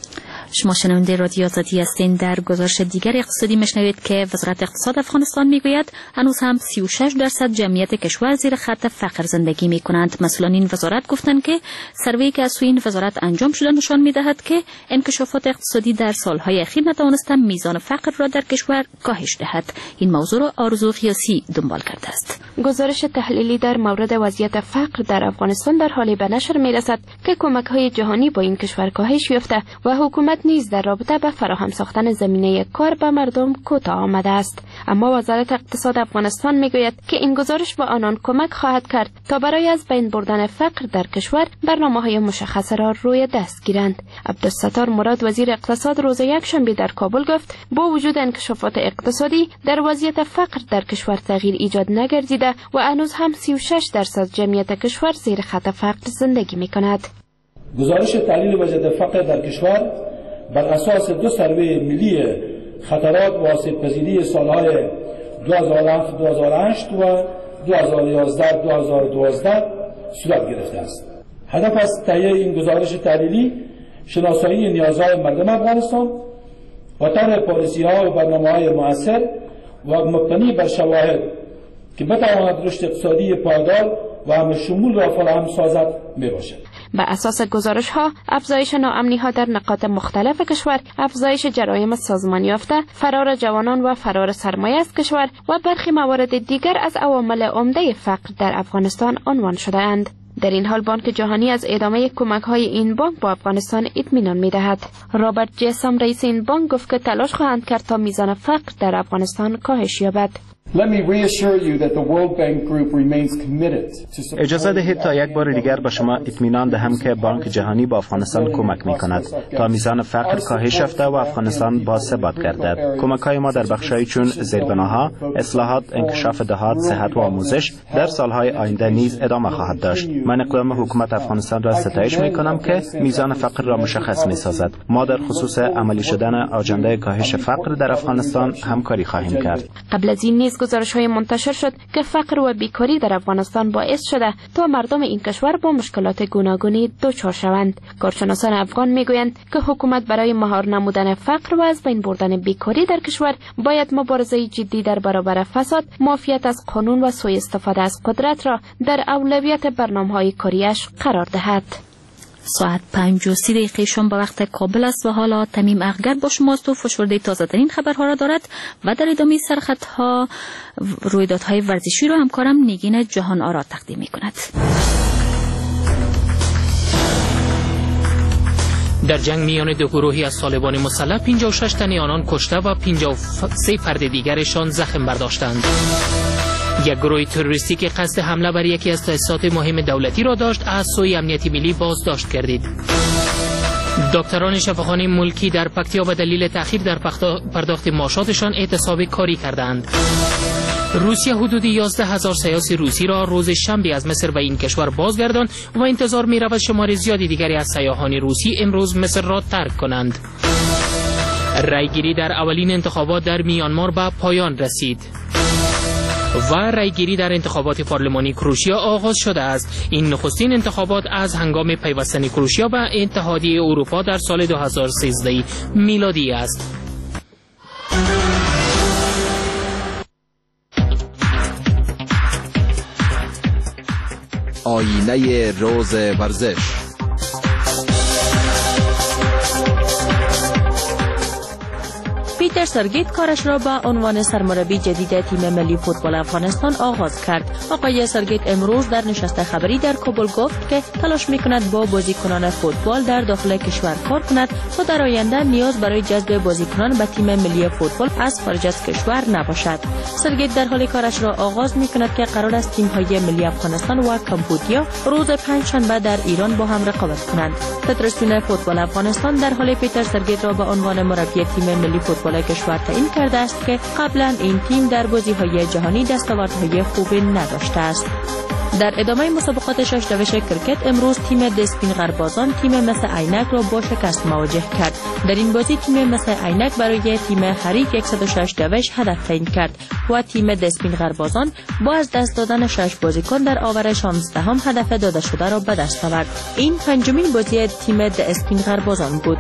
شما شنونده رادیو آزادی هستین. در گزارش دیگر اقتصادی میشنوید که وزارت اقتصاد افغانستان میگوید هنوز هم سی و شش درصد جمعیت کشور زیر خط فقر زندگی میکنند. مسئولان این وزارت گفتند که سروی که از سوی این وزارت انجام شده نشان میدهد که انکشافات اقتصادی در سالهای اخیر نتوانسته میزان فقر را در کشور کاهش دهد. این موضوع را آرزو قیاسی دنبال کرده است. گزارش تحلیلی در مورد وضعیت فقر در افغانستان در حال به نشر میرسد که کمک‌های جهانی با این کشور کاهش یافته و حکومت نیز در رابطه به فراهم ساختن زمینه کار به مردم کوتاه آمده است. اما وزارت اقتصاد افغانستان میگوید که این گزارش به آنان کمک خواهد کرد تا برای از بین بردن فقر در کشور برنامه‌های مشخص را روی دست گیرند. عبدالستار مراد وزیر اقتصاد روز یکشنبه در کابل گفت با وجود انکشافات اقتصادی در وضعیت فقر در کشور تغییر ایجاد نگردیده و هنوز هم سی و شش درصد جمعیت کشور زیر خط فقر زندگی میکند. گزارش تحلیل وضعیت فقر در کشور بر اساس دو سروی ملی خطرات و آسیب‌پذیری سالهای دو هزار و هفت دو هزار و هشت و دو هزار و یازده دو هزار و دوازده صورت گرفته است. هدف از تهیه این گزارش تحلیلی شناسایی نیازهای مردم افغانستان و طرح پالیسی‌ها و برنامه‌های مؤثر و مبتنی بر شواهد که بتواند رشد اقتصادی پایدار و همه‌شمول را فراهم سازد میباشد. به اساس گزارش ها افزایش ناامنی ها در نقاط مختلف کشور، افزایش جرایم سازمان یافته، فرار جوانان و فرار سرمایه از کشور و برخی موارد دیگر از عوامل عمده فقر در افغانستان عنوان شده اند. در این حال بانک جهانی از ادامه کمک های این بانک با افغانستان اطمینان می دهد. رابرت جسام رئیس این بانک گفت که تلاش خواهند کرد تا میزان فقر در افغانستان کاهش یابد. اجازه دهید تا یک بار دیگر به شما اطمینان دهم که بانک جهانی با افغانستان کمک می کند تا میزان فقر کاهش یافته و افغانستان با ثبات گردد. کمک‌های ما در بخش‌هایی چون زیربناها، اصلاحات، انکشاف دهات، صحت و آموزش در سالهای آینده نیز ادامه خواهد داشت. من اقدام حکومت افغانستان را ستایش می کنم که میزان فقر را مشخص می سازد. ما در خصوص عملی شدن آژانده کاهش فقر در افغانستان همکاری خواهیم کرد. قبل از این نیز گزارش‌های منتشر شد که فقر و بیکاری در افغانستان باعث شده تا مردم این کشور با مشکلات گوناگونی دچار شوند. کارشناسان افغان میگویند که حکومت برای مهار نمودن فقر و از بین بردن بیکاری در کشور باید مبارزه جدی در برابر فساد، معافیت از قانون و سوء استفاده از قدرت را در اولویت برنامه‌های کاریش قرار دهد. ساعت پنج و سی دقیقه شام به وقت کابل است و حالا تمیم اخگر با شماست و فشرده تازه ترین خبرها را دارد و در ادامه سرخطها رویدادهای ورزشی را همکارم نگین جهان آرا تقدیم می کند. در جنگ میان دو گروهی از طالبان مسلح پنجاه و شش تن آنان کشته و پنجاه و سه فرد دیگرشان زخم برداشتند. یک گروه تروریستی که قصد حمله بر یکی از تأسیسات مهم دولتی را داشت از سوی امنیت ملی بازداشت گردید. دکتران شفاخانه ملکی در پکتیا به دلیل تأخیر در پرداخت معاشاتشان اعتصاب کاری کردند. روسیه حدود یازده هزار سیاسی روسی را روز شنبه از مصر و این کشور بازگرداند و انتظار می رود شمار زیادی دیگری از سیاحان روسی امروز مصر را ترک کنند. رایگیری در اولین انتخابات در میانمار به پایان رسید و رایگیری در انتخابات پارلمانی کروشیا آغاز شده است. این نخستین انتخابات از هنگام پیوستن کروشیا به اتحادیه اروپا در سال دو هزار و سیزده میلادی است. آینه روز ورزش. پیتر سرگیت کارش را به عنوان سرمربی جدید تیم ملی فوتبال افغانستان آغاز کرد. آقای سرگیت امروز در نشست خبری در کابل گفت که تلاش می‌کند با بازیکنان فوتبال در داخل کشور کار کند تا در آینده نیاز برای جذب بازیکنان به تیم ملی فوتبال از خارج از کشور نباشد. سرگیت در حال کارش را آغاز می‌کند که قرار است تیم‌های ملی افغانستان و کمبودیا روز پنجشنبه در ایران با هم رقابت کنند. فدراسیون فوتبال افغانستان در حال پیتر سرگیت را به عنوان مربی تیم ملی فوتبال کشور تعیین کرده است که قبلا این تیم در بازی‌های جهانی دستاوردهای خوبی نداشته است. در ادامه مسابقات شش دوش کرکت امروز تیم دسپین غربازان تیم مثل عینک را با شکست مواجه کرد. در این بازی تیم مثل عینک برای تیم حریف صد و شش دوش هدف تعیین کرد و تیم دسپین غربازان با از دست دادن شش بازیکن در آور شانزده هم هدف داده شده را به دست آورد. این پنجمین بازی تیم دسپین غربازان بود.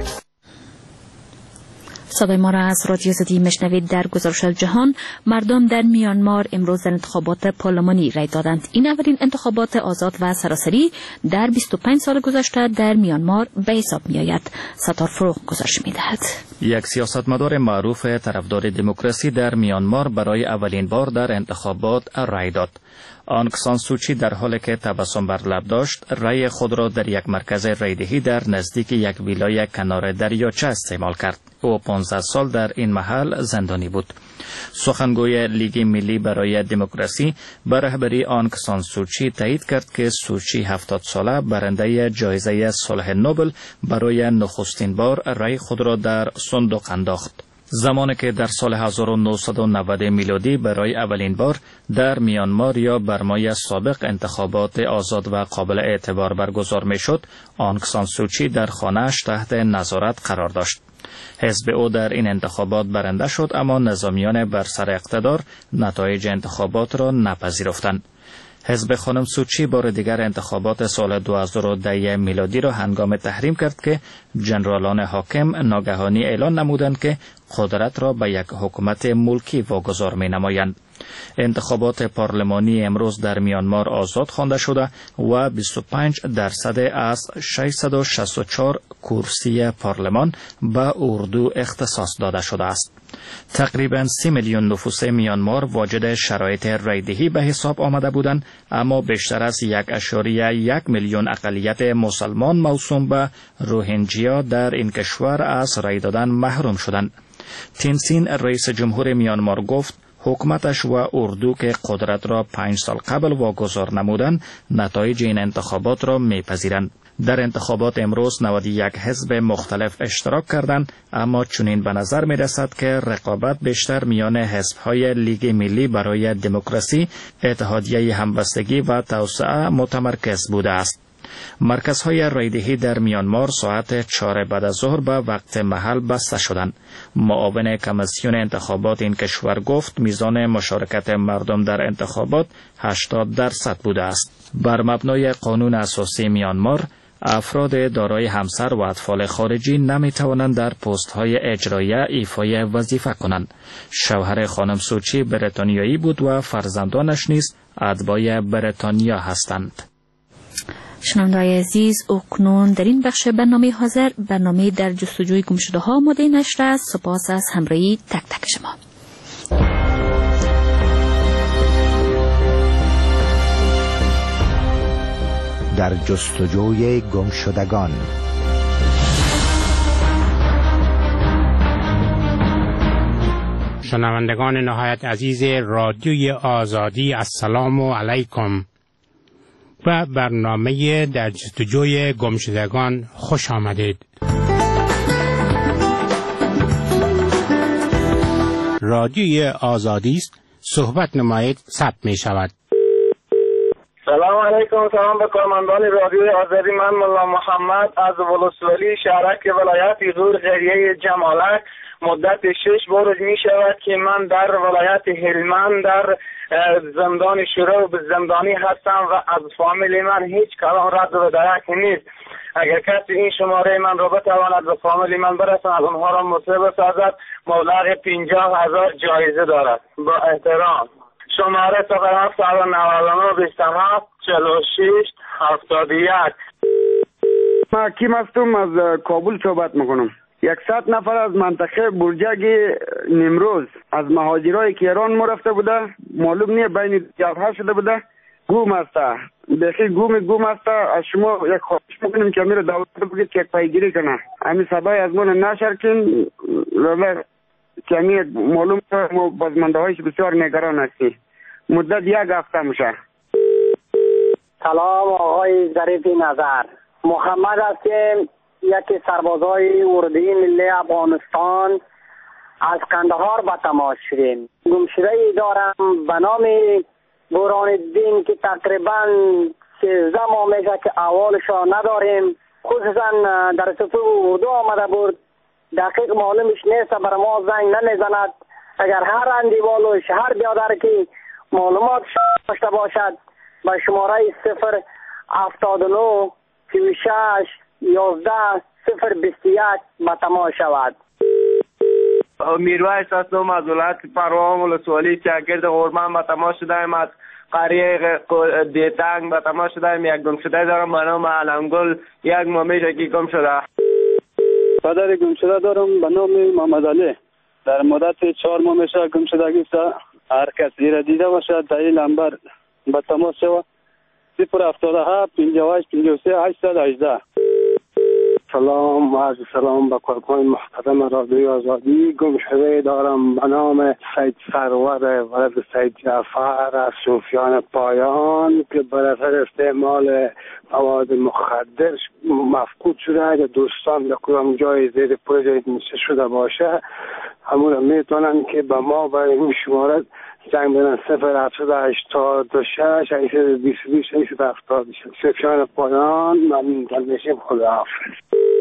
صدای ما را از رادیو زدی مشنوید. در گزارش جهان، مردم در میانمار امروز در انتخابات پارلمانی رای دادند. این اولین انتخابات آزاد و سراسری در بیست و پنج سال گذشته در میانمار به حساب می آید. ستار فروغ گزارش می دهد. یک سیاستمدار معروف طرفدار دموکراسی در میانمار برای اولین بار در انتخابات رای داد. آنگ سان سوچی در حالی که تبسم بر لب داشت، رای خود را در یک مرکز رایدهی در نزدیک یک ویلای کنار دریاچه استعمال کرد. او پانزده سال در این محل زندانی بود. سخنگوی لیگ ملی برای دموکراسی به رهبری آنگ سان سوچی تایید کرد که سوچی هفتاد ساله برنده جایزه صلح نوبل برای نخستین بار رای خود را در صندوق انداخت. زمانی که در سال هزار و نهصد و نود میلادی برای اولین بار در میانمار یا برمای سابق انتخابات آزاد و قابل اعتبار برگزار می شد، آنگ سان سوچی در خانه‌اش تحت نظارت قرار داشت. حزب او در این انتخابات برنده شد، اما نظامیان بر سر اقتدار نتایج انتخابات را نپذیرفتند. حزب خانم سوچی بار دیگر انتخابات سال دو هزار و ده میلادی را هنگام تحریم کرد که جنرالان حاکم ناگهانی اعلان نمودند که قدرت را به یک حکومت ملکی واگذار می نمایند. انتخابات پارلمانی امروز در میانمار آزاد خوانده شده و بیست و پنج درصد از ششصد و شصت و چهار کرسی پارلمان به اردو اختصاص داده شده است. تقریباً سی میلیون نفوس میانمار واجد شرایط رایدهی به حساب آمده بودند، اما بیشتر از یک اشاریه یک میلیون اقلیت مسلمان موسوم به روهینجیا در این کشور از رای دادن محروم شدند. تین سین رئیس جمهور میانمار گفت حکومتش و اردو که قدرت را پنج سال قبل واگذار نمودند نتایج این انتخابات را میپذیرند. در انتخابات امروز نود و یک حزب مختلف اشتراک کردند، اما چنین به نظر می رسد که رقابت بیشتر میان حزب‌های لیگ ملی برای دموکراسی، اتحادیه همبستگی و توسعه متمرکز بوده است. مرکزهای رایدهی در میانمار ساعت چهار بعد از ظهر به وقت محل بسته شدند. معاون کمیسیون انتخابات این کشور گفت میزان مشارکت مردم در انتخابات هشتاد درصد بوده است. بر مبنای قانون اساسی میانمار، افراد دارای همسر و اطفال خارجی نمی توانند در پست‌های اجرایی ایفای وظیفه کنند. شوهر خانم سوچی بریتانیایی بود و فرزندانش نیز اتباع بریتانیا هستند. شنونده‌های عزیز، اکنون در این بخش برنامه حاضر برنامه در جستجوی گمشده ها آماده نشر است. سپاس از همراهی تک تک شما. در جستجوی گمشدگان. شنوندگان نهایت عزیز رادیوی آزادی، السلام علیکم. و برنامه در جستجوی گمشدگان خوش آمدید. رادیوی آزادی است، صحبت نمایید، ثبت می شود. سلام علیکم. سلام به کارمندان رادیوی آزادی. من ملا محمد از ولسوالی شهرک ولایت غور قریه جمالک. مدت شش بار می شود که من در ولایت هلمند در زندان شورا و زندانی هستم و از فامیل من هیچ کلام رد و درک نیست. اگر کسی این شماره من را بتواند به فامیل من برساند، اونها را مصیبه سازد، مبلغ پنجاه هزار جایزه دارد. با احترام. شماره صفر هفت نود و نه بیست و هفت چهل و شش هفتاد و یک. ما کیم هستم، از کابل صحبت میکنم. یکصد نفر از منطقه برجک نمروز از مهاجرای که ایران ما رفته بوده، معلوم نیه بین جبهه شده بوده، گم است. بخی گم گم است. از شما یک خواهش میکنیم که امیر دولت بگید که یک پیگیری کنه. همین صدای از من نشر کن، لاله که امیر معلوم ما بازمانده هایش بسیار نگران هستی. مدت یک هفته میشه. سلام آقای ظریف نظر، محمد هستیم، یکی سربازای اردوی ملی افغانستان از قندهار به تماس شدیم. گمشده ای دارم به نام بوران الدین که تقریبا سیزده ماه میشه که احوالش را نداریم، خصوصا در صفحه اردو آمده بود، دقیق معلومش نیست، بر ما زنگ نمیزند. اگر هر اندیوال و شهر بیادر که معلومات داشته باشد به شماره صفر هفتاد و نه سی و شش یازده صفر بیست و یک به تماس شود. میرویس هستم از ولایت پروان ولسوالی شاگرد غورمان به تماس شدم. از قریه دیتنگ به تماس شدم. یک گمشده دارم به نام علمگل، یک ماه میشه که گم شده. پدر گمشده دارم به نام محمد علی، در مدت چهار ماه میشه گمشدگی است. هر کسی را دیده باشد در این نمبر به تماس شود. صفر هفتاد و هفت پنجاه و هشت پنجاه و سه هشتصد و هجده. سلام و عرض سلام به کارکنان محترم رادیوی آزادی. گمشده دارم به نام سید سرور ولد سید جعفر از صوفیان پایان که بر اثر استعمال مواد مخدر مفقود شده. اگر دوستان در کدام جای زیر پای نشسته شده باشه همون میتونن که به ما به این شماره زنگ بدن. صفر هفتاد هشتاد و شش هشتصد بیست و بیست هشتصد هفتاد و شش. صوفیان پایان. من دلنشین. خداحافظ.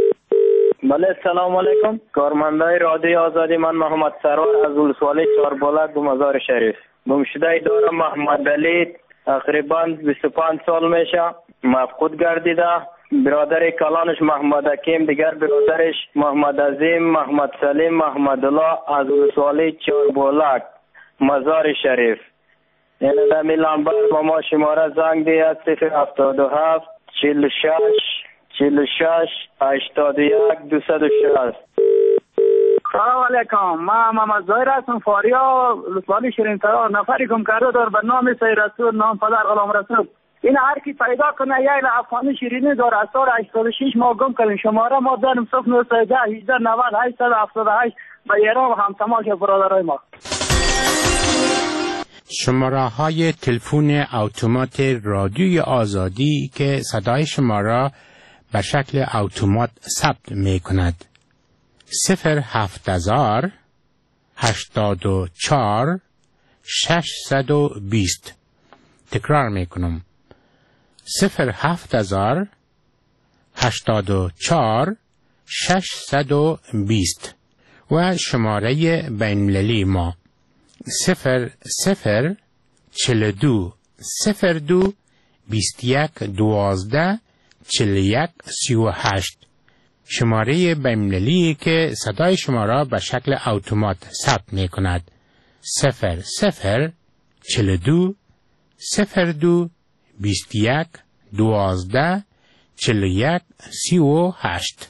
بله سلام علیکم. کارمندای رادیوی آزادی، من محمد سرور از ولسوالی چهاربالک دو مزار شریف. گمشده دارم محمد علی، تقریبا بیست و پنج سال میشه، مفقود گردیده. برادر کلانش محمد حکیم، دیگر برادرش محمد عظیم، محمد سلیم، محمد الله از ولسوالی چهاربالک مزار شریف. یعنی در میلانبر با ما شماره زنگ دیاد صفر هفتاد و هفت چهل و شش چهل و شش هشتاد و یک دویست و شصت. سلام علیکم. من محمد ظاهر هستم، فاریا ولسوالی شیرین سرا. نفری گم کرده دار به نام سید رسول، نام پدر غلام رسول. این هر کی پیدا کنه یک افغانی شیرینی دار از سال هشتاد و شش ما گم کردیم. شماره ما داریم صفر نه سه ده هجده نود هشتصد و هفتاد و هشت. به ایران هم تماش برادرای ما. شماره های تلفن اتومات رادیوی آزادی که صدای شما را به شکل اتومات ثبت می کند. صفر هفت هزار هشتاد و چهار ششصد و بیست. تکرار می کنم. صفر هفت هزار هشتاد و چهار ششصد و بیست و شماره بین‌المللی ما صفر صفر چل دو صفر دو بیست یک دوازده چل یک سی و هشت. شماره بین‌المللی که صدای شما را به شکل اتومات ثبت می کند. صفر صفر چل دو صفر دو بیست یک دوازده چل یک سی و هشت.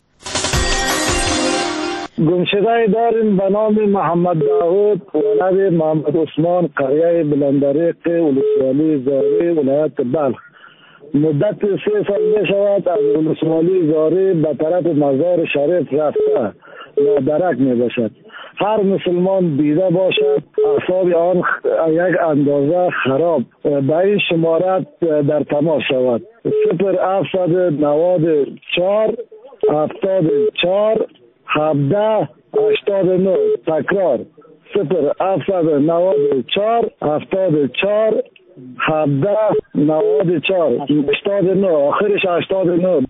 گمشده داریم به نام محمد داود ولد محمد عثمان قریه بلندریق ولسوالی زاری ولایت بلخ. مدت سه سال می شود از ولسوالی زاری به طرف مزار شریف رفته نادرک می باشد. هر مسلمان دیده باشد اعصاب آن یک اندازه خراب به این شمارت در تماس شود. صفر هفتصد و نود و چهار هفتاد و چهار هفده هشتاد و نه. تکرار صفر هفتصد و نود و چهار هفتاد و چهار هفده نود و چهار هشتاد و نه. آخرش هشتاد و نه.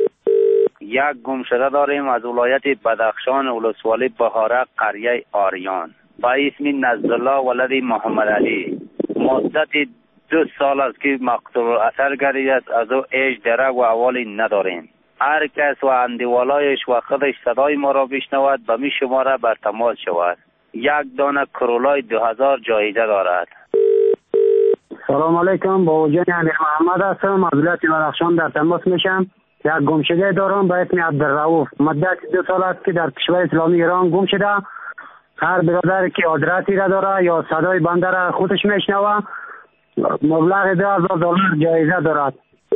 یک گمشده داریم از ولایت بدخشان ولسوالی بهارک قریه آریان با اسم نزدالله ولد محمد علی. مدت دو سال است که مقتول اثر گردیده است. از او ایش درک و احوالی نداریم. هر کس و اندیوالایش و خودش صدای ما را بشنود به می شماره بر تماس شود. یک دانه کرولای دو هزار جایزه دارد. سلام علیکم، با وجود امیر محمد هستم از ولایت بدخشان در تماس میشم. یک گمشده دارم به اسم عبدالرؤوف. مدت دو سال است که در کشور اسلامی ایران گم شده. هر برادر که آدرسی را داره یا صدای بنده را خودش میشنوه مبلغ دو هزار دلار جایزه دارد.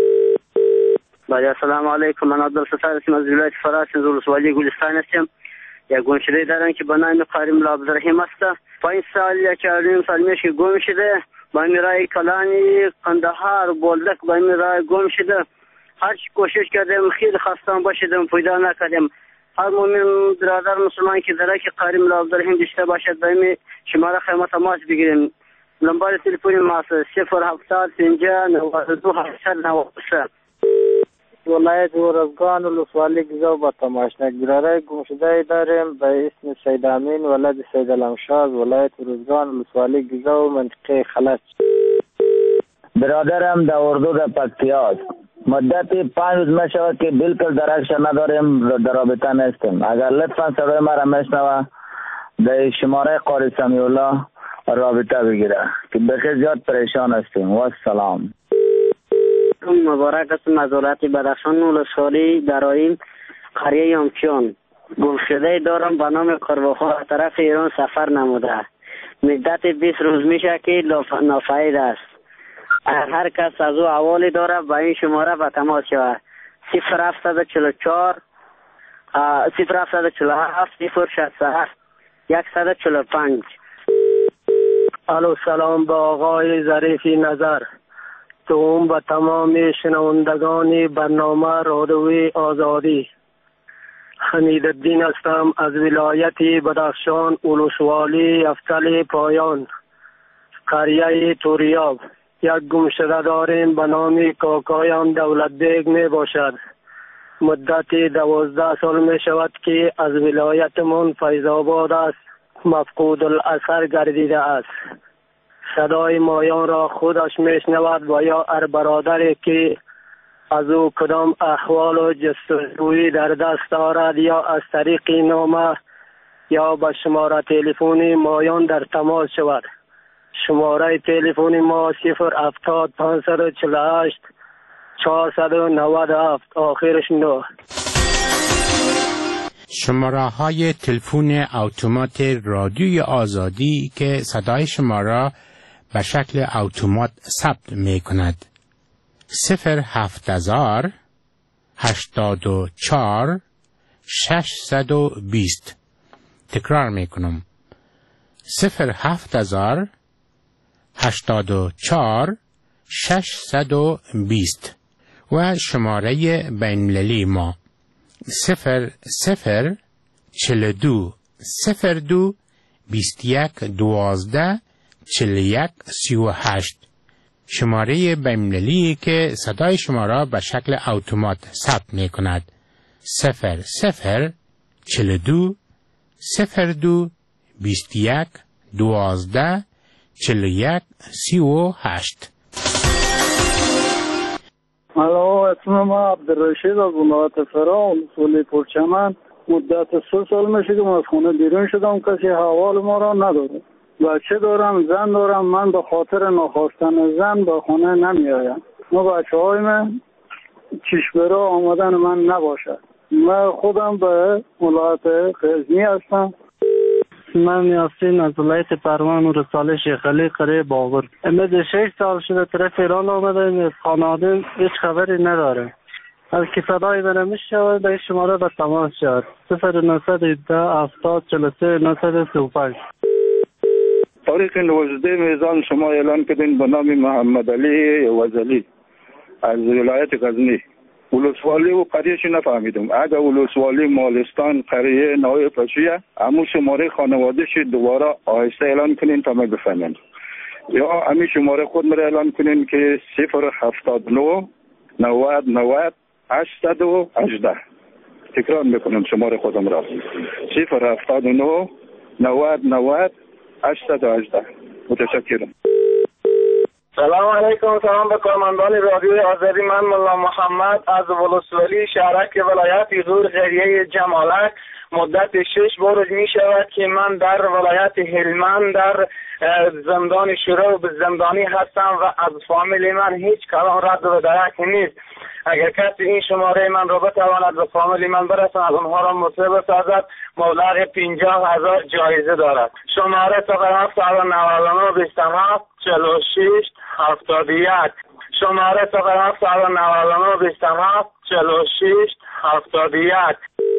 بله سلام علیکم، من عبدالستار هستم از ولایت فراس از ولسوالی گلستان هستم. یک گمشده دارم که به نام قارم الله عبدالرحیم است. پنج سال یا چهار نیم سال میشه که گم شده. با این رای کلانی قندهار بولدک با این رای گم شده. هر چی کوشش کردم خیلی خستم باشدم پیدا نکردم. هر مومن برادر مسلمان که داره که قارم الله عبدالرحیم داشته باشد با این شماره خدمت تماس بگیریم. نمبر تلفن ما صفر هفتاد پنجاه نود و دو هشتصد نود و سه. ولایت ورزگان ولسوالی گزو با تماشنک برادر گمشده داریم به اسم سید امین ولد سید علمشاه ولایت ورزگان ولسوالی گزو منطقه خلج. برادرم در اردو در پکتیا است. مدت پنج روز می شود که بالکل درکش نداریم، در رابطه نیستیم. اگر لطفا صدای ما را میشنوه در شماره قاری سمیع الله رابطه بگیره که بخیر زیاد پریشان هستیم. و سلام. مبارک است از ولایت بدخشان ولسوالی درائیم قریه یامچیان. گمشده دارم به نام قرباخان از طرف ایران سفر نموده. مدت بیست روز میشه که نافعید است. هر کس از او حوالی داره به این شماره به تماس شود. صفر هفتصد و چهل و چهار صفر هفتصد و چهل و هفت صفر شصت و هفت صد و چهل و پنج. الو سلام به آقای ظریفی نظر. توم به تمام شنوندگان برنامه رادیوی آزادی. حمید الدین هستم از ولایت بدخشان ولسوالی افضل پایان قریه توریاب. یک گمشده داریم به نام کاکایم دولت بیگ می باشد. مدت دوازده سال می شود که از ولایتمون فیض آباد است مفقود الاثر گردیده است. صدای مایان را خودش می شنود و یا هر برادری که از او کدام احوال و جستجویی در دست دارد یا از طریق نامه یا به شماره تلفنی مایان در تماس شود. شماره تلفن ما صفر هفتاد پانصد و چهل و هشت چهارصد و نود و هفت آخرش نه. شماره های تلفن اتومات رادیوی آزادی که صدای شما را به شکل اتومات ثبت می کند. صفر هفت هزار هشتاد و چهار ششصد و بیست. تکرار می کنم. صفر هفت هزار هشتاد و چهار ششصد و بیست و شماره بین‌المللی ما صفر صفر چهل و دو صفر دو بیست و یک دوازده چهل و یک سی و هشت. شماره بین‌المللی که صدای شما را به شکل اتومات ثبت می کند. صفر صفر چهل و دو صفر دو بیست و یک دوازده چهل و یک سی و هشت. الو، اسم ما عبدالرشید از ولایت فرا، ولسوالی پرچمن. مدت سه سال میشه که از خونه بیرون شدم، کسی حوال ما را نداره. بچه دارم، زن دارم، من به خاطر نخواستن زن به خونه نمی آیم. ما بچه های من چشبرا آمدن من نباشد. من خودم به ولایت غزنی هستم. من یاسین از ولایت پروان و رساله شیخ علی قریه باغر. امید شش سال شده طرف ایران آمده، از خانواده هیچ خبری نداره. از که صدای من میشود به شماره به تماس شد. صفر نهصد و هفده هفتاد چهل و سه نهصد و سی و پنج. تاریخ نوزده میزان شما اعلان کردین به نام محمد علی وزلی از ولایت غزنی. ولسوالی و قریهش نفهمیدم. اگر ولسوالی مالستان قریه نوع پشیه همون شماره خانوادهش دوباره آهسته اعلان کنین تا ما بفهمیم، یا همین شماره خود مرا اعلان کنین که صفر هفتاد و نه نود نود هشتصد و هجده. تکرار میکنم شماره خودم را، صفر هفتاد و نه نود نود هشتصد و هجده. متشکرم. سلام علیکم. سلام به کارمندان رادیوی آزادی. من ملا محمد از ولسوالی شهرک ولایت غور قریه جمالک. مدت شش بار می شود که من در ولایت هلمند در زندان شروع به زندانی هستم و از فامیل من هیچ کلام رد و درک نیست. اگر کسی این شماره من را بتواند به فامیل من برساند، اونها را مصیبت بسازد، مبلغ پنجاه هزار جایزه دارد. شماره صفر هفتاد و نود و نه بیست و هفت چهل و شش هفتاد و یک. شماره صفر هفتاد و نود و نه بیست و هفت چهل و شش هفتاد و یک.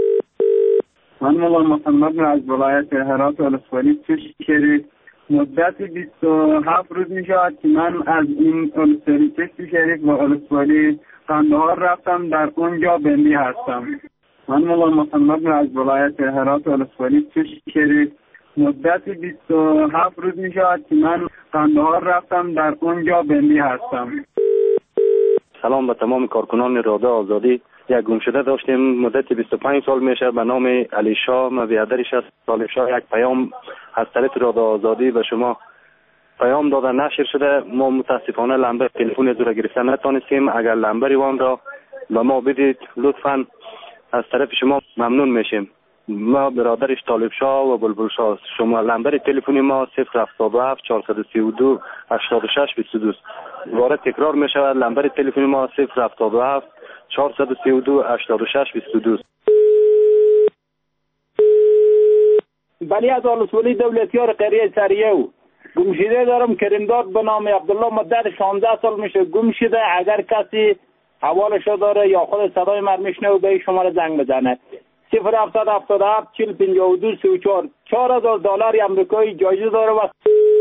من مولا محمد از ولایت هرات ولسوالی چشم شریف. مدت بیست و هفت روز می شود که من از این ولسوالی چشم شریف و ولسوالی قندهار رفتم، در اونجا بندی هستم. من مولا محمد از ولایت هرات ولسوالی چشم شریف. مدت بیست و هفت روز می شود که من قندهار رفتم، در اونجا بندی هستم. سلام به تمام کارکنان رادیو آزادی. یک گمشده داشتیم مدت بیست و پنج سال میشه به نام علی شاه. ما بیادرش از سال شاه یک پیام از طریق رادیو آزادی به شما پیام داده نشر شده. ما متاسفانه لمبر تلفن زور گرفتن نتونستیم. اگر لمبری وان را به ما بدید لطفاً از طرف شما ممنون میشیم. ما برادرش طالب شاه و بلبل شاه. شما لمبر تلفنی ما صفر هفتاد و هفت چهارصد و سی و دو هشتاد و شش بیست و دو. وارد تکرار می شود. لمبر تلفنی ما صفر هفتاد و هفت چهارصد و سی و دو هشتاد و شش بیست و دو. بنی از ولسوالی دولتیار قریه سریو گمشده دارم. کریمداد به نام عبدالله. مدت شانزده سال میشه گم شده. اگر کسی حوالش داره یا خود صدای من میشنه و به شماره زنگ بزنه. صفر هفتاد هفتاد هفت چهل پنجاه و دو سی و چهار. چهار هزار دلار امریکایی جایزه داره. و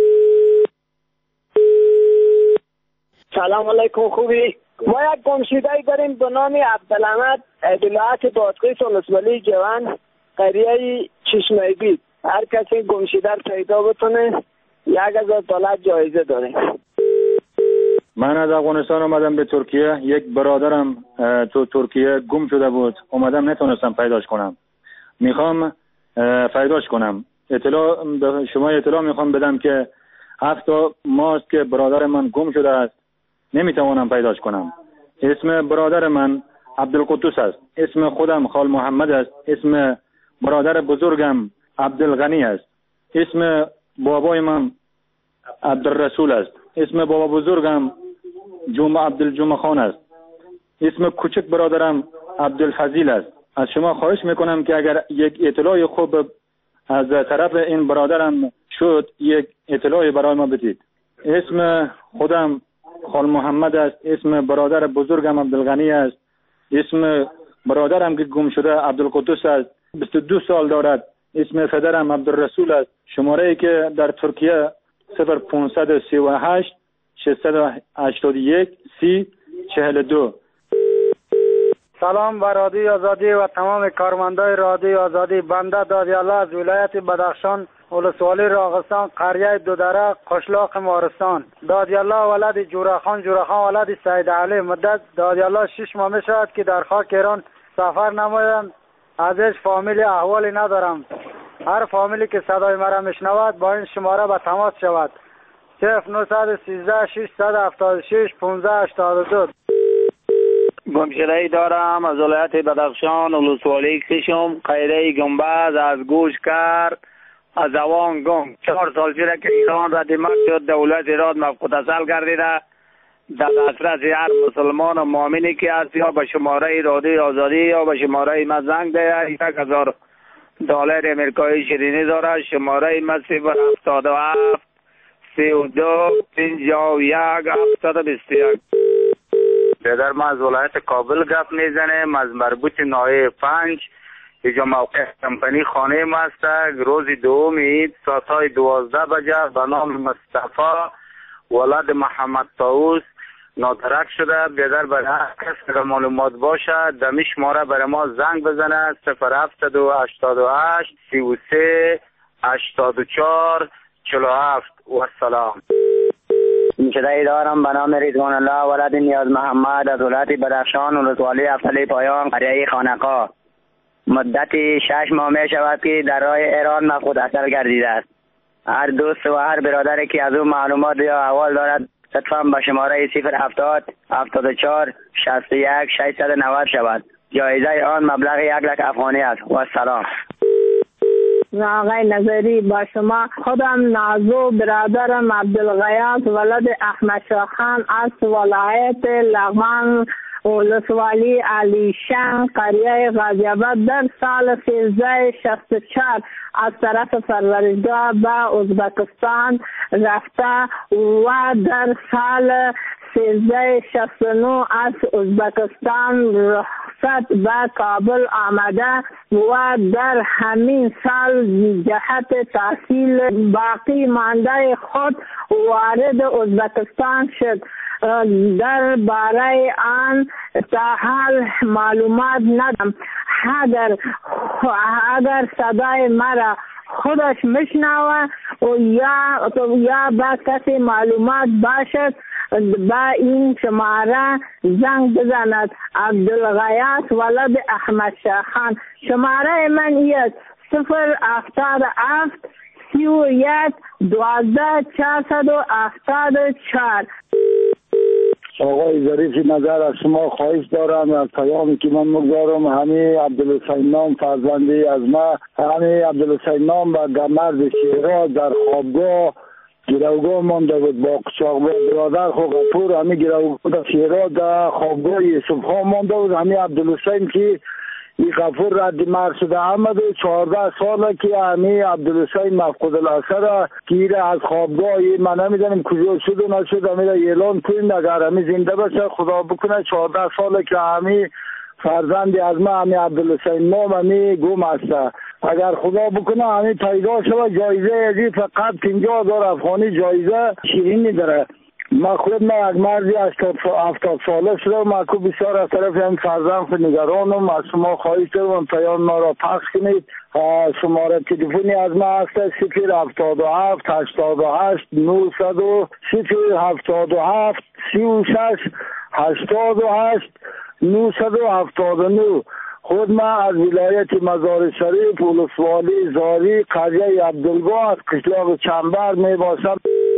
سلام علیکم. خوبی؟ ما یک گمشده داریم به نام عبدالحمد ولایت بادغیس ولسوالی جوان قریه چشمه بید. هر کسی گمشده پیدا بتونه یک هزار دلار جایزه داره. من از افغانستان اومدم به ترکیه. یک برادرم تو ترکیه گم شده بود، اومدم نتونستم پیداش کنم. میخوام پیداش کنم. اطلاع به شما اطلاع میخوام بدم که هفت ماست که برادر من گم شده است، نمیتوانم پیداش کنم. اسم برادر من عبدالقدوس است. اسم خودم خال محمد است. اسم برادر بزرگم عبدالغنی است. اسم بابای من عبدالرسول است. اسم بابا بزرگم جمعه عبدالجمعه خان است. اسم کوچک برادرم عبدالفضیل است. از شما خواهش میکنم که اگر یک اطلاع خوب از طرف این برادرم شد، یک اطلاع برای ما بدید. اسم خودم خال محمد است. اسم برادر بزرگم عبدالغنی است. اسم برادرم که گم شده عبدالقدوس است. بیست و دو سال دارد. اسم پدرم عبدالرسول است. شماره ای که در ترکیه صفر پانصد سی و هشت ششصد و هشتاد و یک سی چهل و دو. سلام بر رادیو آزادی و تمام کارمندای رادیو آزادی. بنده دادیالله از ولایت بدخشان، ولسوالی راغستان، قریه دودره، قشلاق مارستان. دادیالله ولد جورخان، جورخان ولد سید علی. مدت دادیالله شش ماه می شود که در خاک ایران سفر نمایم. ازش فامیلی احوالی ندارم. هر فامیلی که صدای مرا میشنود با این شماره به تماس شود. صفر نه یک سه ششصد و هفتاد و شش پانزده هشتاد و دو. گمشده‌ای دارم از ولایت بدخشان، ولسوالی کشم، قیره گنبد از گوش کرد از اوان گم. چهار سال شده که ایران ردیمت شد، دولت ایران مفقوداصل گردیده. در دسترس هر مسلمان و مؤمنی که هست یا به شماره رادیو آزادی یا به شماره ما زنگ ده. یک هزار دلار امریکایی شیرینی داره. شماره ما صفر هفتاد و هفت سی و دو پنجاه و یک هفتاد و بیست و یک. پدر ما از ولایت کابل گپ میزنه، از مربوط ناحیه پنج. اینجا موقع کمپانی خانه ما است. روز دوم عید ساعت دوازده بجه به نام مصطفی ولد محمد طاووس نادرک شده. بیادر برای هر کس که معلومات باشه دمی شماره برای ما زنگ بزنه. صفر هفتاد و هشتاد و هشت سی و سه هشتاد و چهار چهل و هفت. و السلام. گمشده‌ای دارم به نام رضوان الله ولد نیاز محمد از ولایت بدخشان، ولسوالی افضلی پایان، قریه خانقاه. مدت شش ماه می شود که در راه ایران مفقوداصل گردیده است. هر دوست و هر برادری که از او معلومات یا احوال دارد لطفاً به شماره صفر هفتاد هفتاد و چهار شصت و یک ششصد و نود شود. جایزه آن مبلغ یک لک افغانی است. و السلام. آقای نظری با شما. خودم نازو برادرم عبدالغیاث ولد احمد شاه خان از ولایت لغمان، ولسوالی علیشان، قریه غازی آباد در سال سیزده شصت و چهار از طرف پروردگار به ازبکستان رفته و در سال سیزده شصت و نه از ازبکستان رخصت به کابل آمده و در همین سال جهت تحصیل باقی مانده خود وارد ازبکستان شد. در باره آن تا حال معلومات ندارم. اگر اگر صدای مرا خودش میشنوه و یا یا با کسی معلومات باشد با این شماره زنگ بزند. عبدالغیاث ولد احمد شاه خان. شماره من است صفر هفتاد هفت سی و یک دوازده چهارصد و هفتاد و چهار. آقای ظریف نظر از شما خواهش دارم از پیامی که من مگذارم. همین عبدالحسین نام فرزندی از ما، همین عبدالحسین نام و گمرد شیراز در خوابگاه گروگاه مانده بود با قشاق برادر خو غفور. همین گروگاه شیراز در خوابگاه یوسف خان مانده بود. همین عبدالحسین که این غفور رد مرد شده آمد و چهارده ساله که همین عبدالحسین مفقود الاثر که از خوابگاه من نمیدانیم کجا شد و نشد. همین اعلان کنیم اگر همین زنده باشه خدا بکنه. چهارده ساله که همین فرزندی از ما همین عبدالحسین نام همین گم است. اگر خدا بکنه همین پیدا شد جایزه ازی فقط پنجاه هزار افغانی جایزه شیرینی داره. ما خود ما یک مردی هفتاد ساله شده و ما کو بسیار از طرف هم فرزند نگرانم. از شما خواهش دارم پیام ما را پخش کنید. شماره تلفنی از ما هست صفر هفتاد و هفت هشتاد و هشت نهصد و صفر هفتاد و هفت سی و شش هشتاد و هشت نهصد و هفتاد و نه. خود ما از ولایت مزار شریف، ولسوالی زاری، قریه عبدالگاه از قشلاق چنبر می باشم.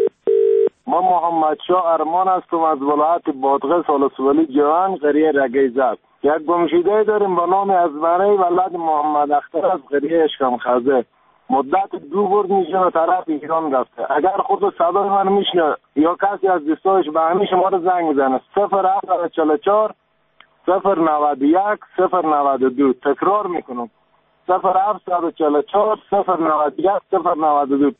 ما محمد شاه ارمان هستم از ولایت بادغیس، ولسوالی جوان، قریه رگیزد. یک گمشده داریم به نام ازمره ولد محمد اختر از قریه اشکم خزه. مدت دو بار میشه به طرف ایران رفته. اگر خود صدای من میشنه یا کسی از دوستایش به همین شماره زنگ میزنه صفر هفت چهل و چهار صفر نود و یک صفر نود و دو. تکرار میکنم صفر هفت چهل و چهار صفر نود و یک صفر نود و دو.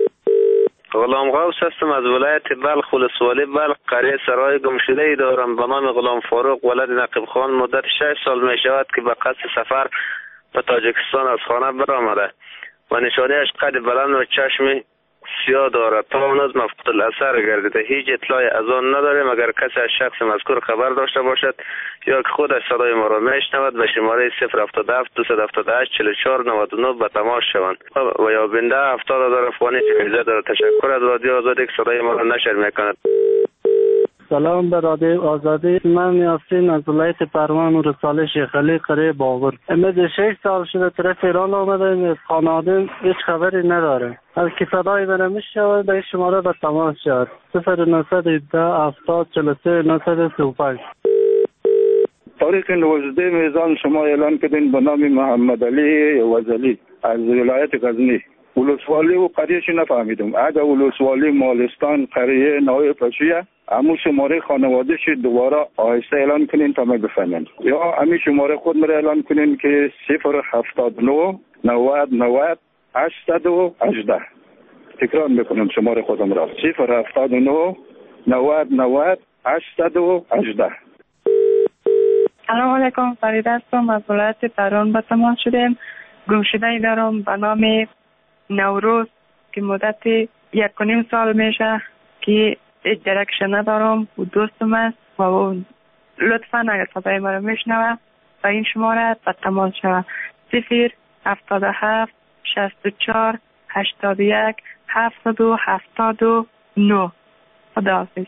غلام غوث هستم از ولایت بلخ، ولسوالی بلخ، قریه سرای. گمشده‌ای دارم به نام غلام فاروق ولد نقیب خان. مدت شش سال می شود که به قصد سفر به تاجیکستان از خانه برآمده و نشانه‌اش قد بلند و چشم روسیا دارد. تا هنوز مفقود الاثر گردیده. هیچ اطلاعی از آن نداریم. اگر کسی از شخص مذکور خبر داشته باشد یا که خودش صدای ما را میشنود به شماره صفر هفتاد و هفت دویست و هفتاد و هشت چهل و چهار نود و نه به تماس شوند و یا بنده هفتاد هزار افغانی جایزه دارد. تشکر از رادیو آزادی که صدای ما را نشر میکند. سلام به رادیو آزادی. من یاسین از ولایت پروان و رساله شیخ علی قریه باغر. امروز شش سال شده طرف ایران آمده. از خانواده هیچ خبری نداره. از که صدای من میشود به شماره به تماس شد. صفر نهصد و هفده هفتاد چهل و سه نهصد و سی و پنج. تاریخ نوزده میزان شما اعلان کردین به نام محمد علی وزلی از ولایت غزنی. ولسوالی و قریهش نفهمیدم. اگر ولسوالی مالستان قریه نوع پشیه همون شماره خانوادهش دوباره آهسته اعلان کنین تا ما بفهمیم، یا همین شماره خود مرا اعلان کنین که صفر هفتاد و نه نود نود هشتصد و هجده. تکرار میکنم شماره خودم را صفر هفتاد و نه نود نود هشتصد و هجده. سلام علیکم، فرید هستم از ولایت پروان به تماس شدیم. گمشده دارم به نام نوروز که مدت یک و نیم سال میشه که هیچ درکشن ندارم و دوستم است و اون لطفا اگر صدای مرا میشنوه و این شماره به تماس شود. صفر هفتاد و هفت شصت و چهار هشتاد و یک هفتصد و هفتاد و نه. خدا حافظ.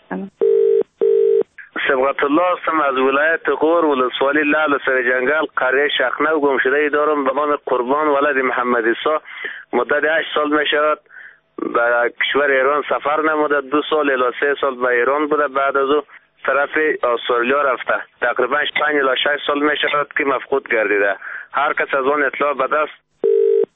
سبقت الله هستم از ولایت غور ولسوالی لعل و سر جنگل قریه شخنه و گمشده دارم به نام قربان ولد محمد عیسی. مدت هشت سال می شود به کشور ایران سفر نموده. دو سال الی سه سال به ایران بوده. بعد از او طرف استرالیا رفته. تقریبا پنج الی شش سال می شود که مفقود گردیده. هر کس از آن اطلاع به دست.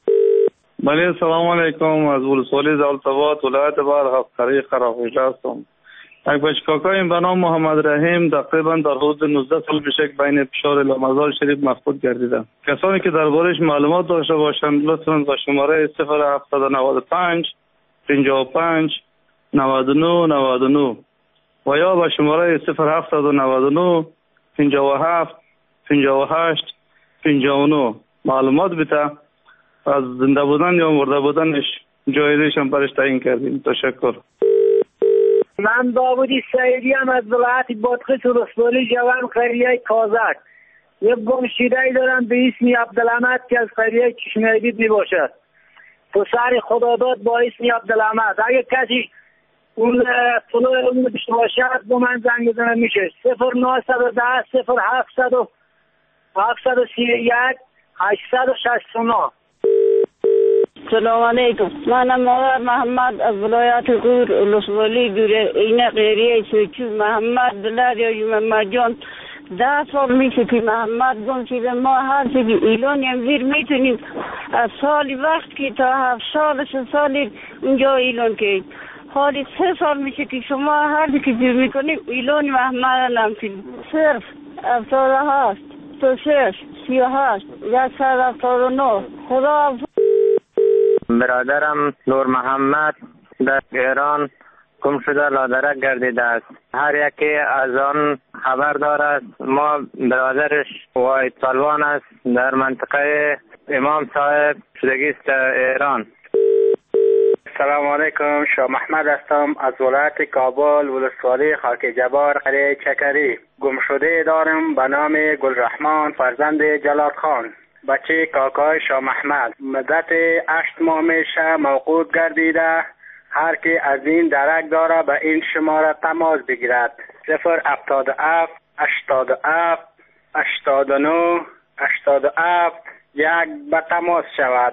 بله سلام علیکم، از ولسوالی زالتباد ولایت بار قریه خرافوجه هستم. یک بچکاکایم به نام محمد رحیم تقریبا در حدود نوزده سال پیش بین پشار مزار شریف مفقود گردیده. کسانی که دربارش معلومات داشته باشند لطفاً با شماره صفر هفتصد و نود و پنج پنجاه و پنج نود و نه نود و نه و یا با شماره صفر هفتصد و نود و نه پنجاه و هفت پنجاه و هشت پنجاه و نه معلومات بده. از زنده بودن یا مرده بودنش جایزش هم برش تعیین کردیم. تشکر. من داودی سعیدی هم از ولایت بادغیس ولسوالی جوان قریه کازک. یک گمشده دارم به اسم عبدالحمد که از قریه چشمه‌دید می باشد. پسر خداداد با اسم عبدالحمد. اگه کسی اون طلوع اون داشته باشد با من زنگ بزنه میشه. صفر نهصد و ده صفر هفتصد و هفتصد و سی و یک هشتصد و شصت و نه. سلام علیکم، منم مادر محمد از ولایت غور ولسوالی دوره این قریه سوچو محمد دلار یا محمد جان. ده سال میشه که محمد گم شده. ما هر چی که ایلان هم زیر میتونیم از سالی وقت که تا هفت سال سه سالی اونجا ایلان که حالی سه سال میشه که شما هر چی که زیر میکنیم ایلان محمد نمتیم. صرف هفتاد و هشت تو شش سی و هشت یکصد هفتاد و نه. خدا برادرم نور محمد در ایران گم شده لادرک گردیده است. هر یکی از آن خبر دارد. ما برادرش واید پلوان است در منطقه امام صاحب شدگی است ایران. سلام علیکم، شاه محمد هستم از ولایت کابل ولسوالی خاک جبار قریه چکری. گمشده دارم به نام گلرحمان فرزند جلال خان، بچه کاکای شاه محمد. مدت هشت ماه میشه موقوف گردیده. هر که از این درک داره به این شماره تماس بگیرد. صفر هفتاد و هفت هشتاد و هفت هشتاد و نه هشتاد و هفت یک به تماس شود.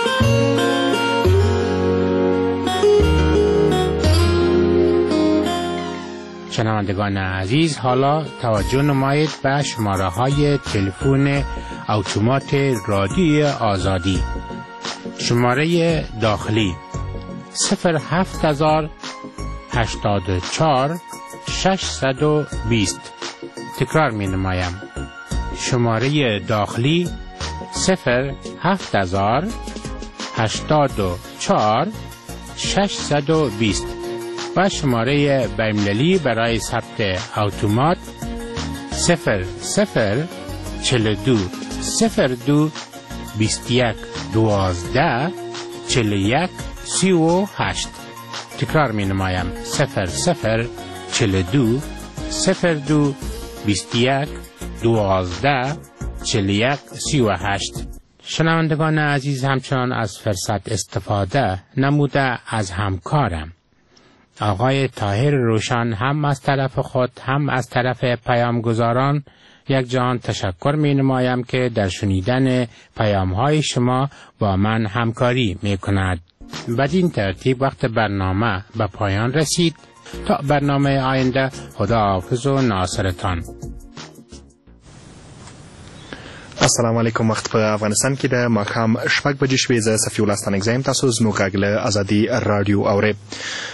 شنوندگان عزیز، حالا توجه نمایید به شماره های تلفن اتومات رادیوی آزادی. شماره داخلی صفر هفت هزار هشتاد و چهار ششصد و بیست. تکرار می نمایم. شماره داخلی صفر هفت هزار هشتاد و چهار ششصد و بیست و شماره بین‌المللی برای ثبت اتومات صفر صفر چهل و دو صفر دو بیست و یک دوازده چهل و یک سی و هشت. تکرار می نمایم صفر صفر چل دو صفر دو بیست یک دوازده چل یک سی و هشت. شنوندگان عزیز همچنان از فرصت استفاده نموده از همکارم آقای طاهر روشن هم از طرف خود هم از طرف پیامگزاران یک جان تشکر می نمایم که در شنیدن پیام های شما با من همکاری می کند. بدین ترتیب وقت برنامه به پایان رسید. تا برنامه آینده خداحافظ و ناصرتان. السلام علیکم. وخت په افغانستان کې د ماښام شپږ بجې شوې. زه صفي الله ستانکزی یم. تاسو زموږ غږ له ازادي راډیو اورئ.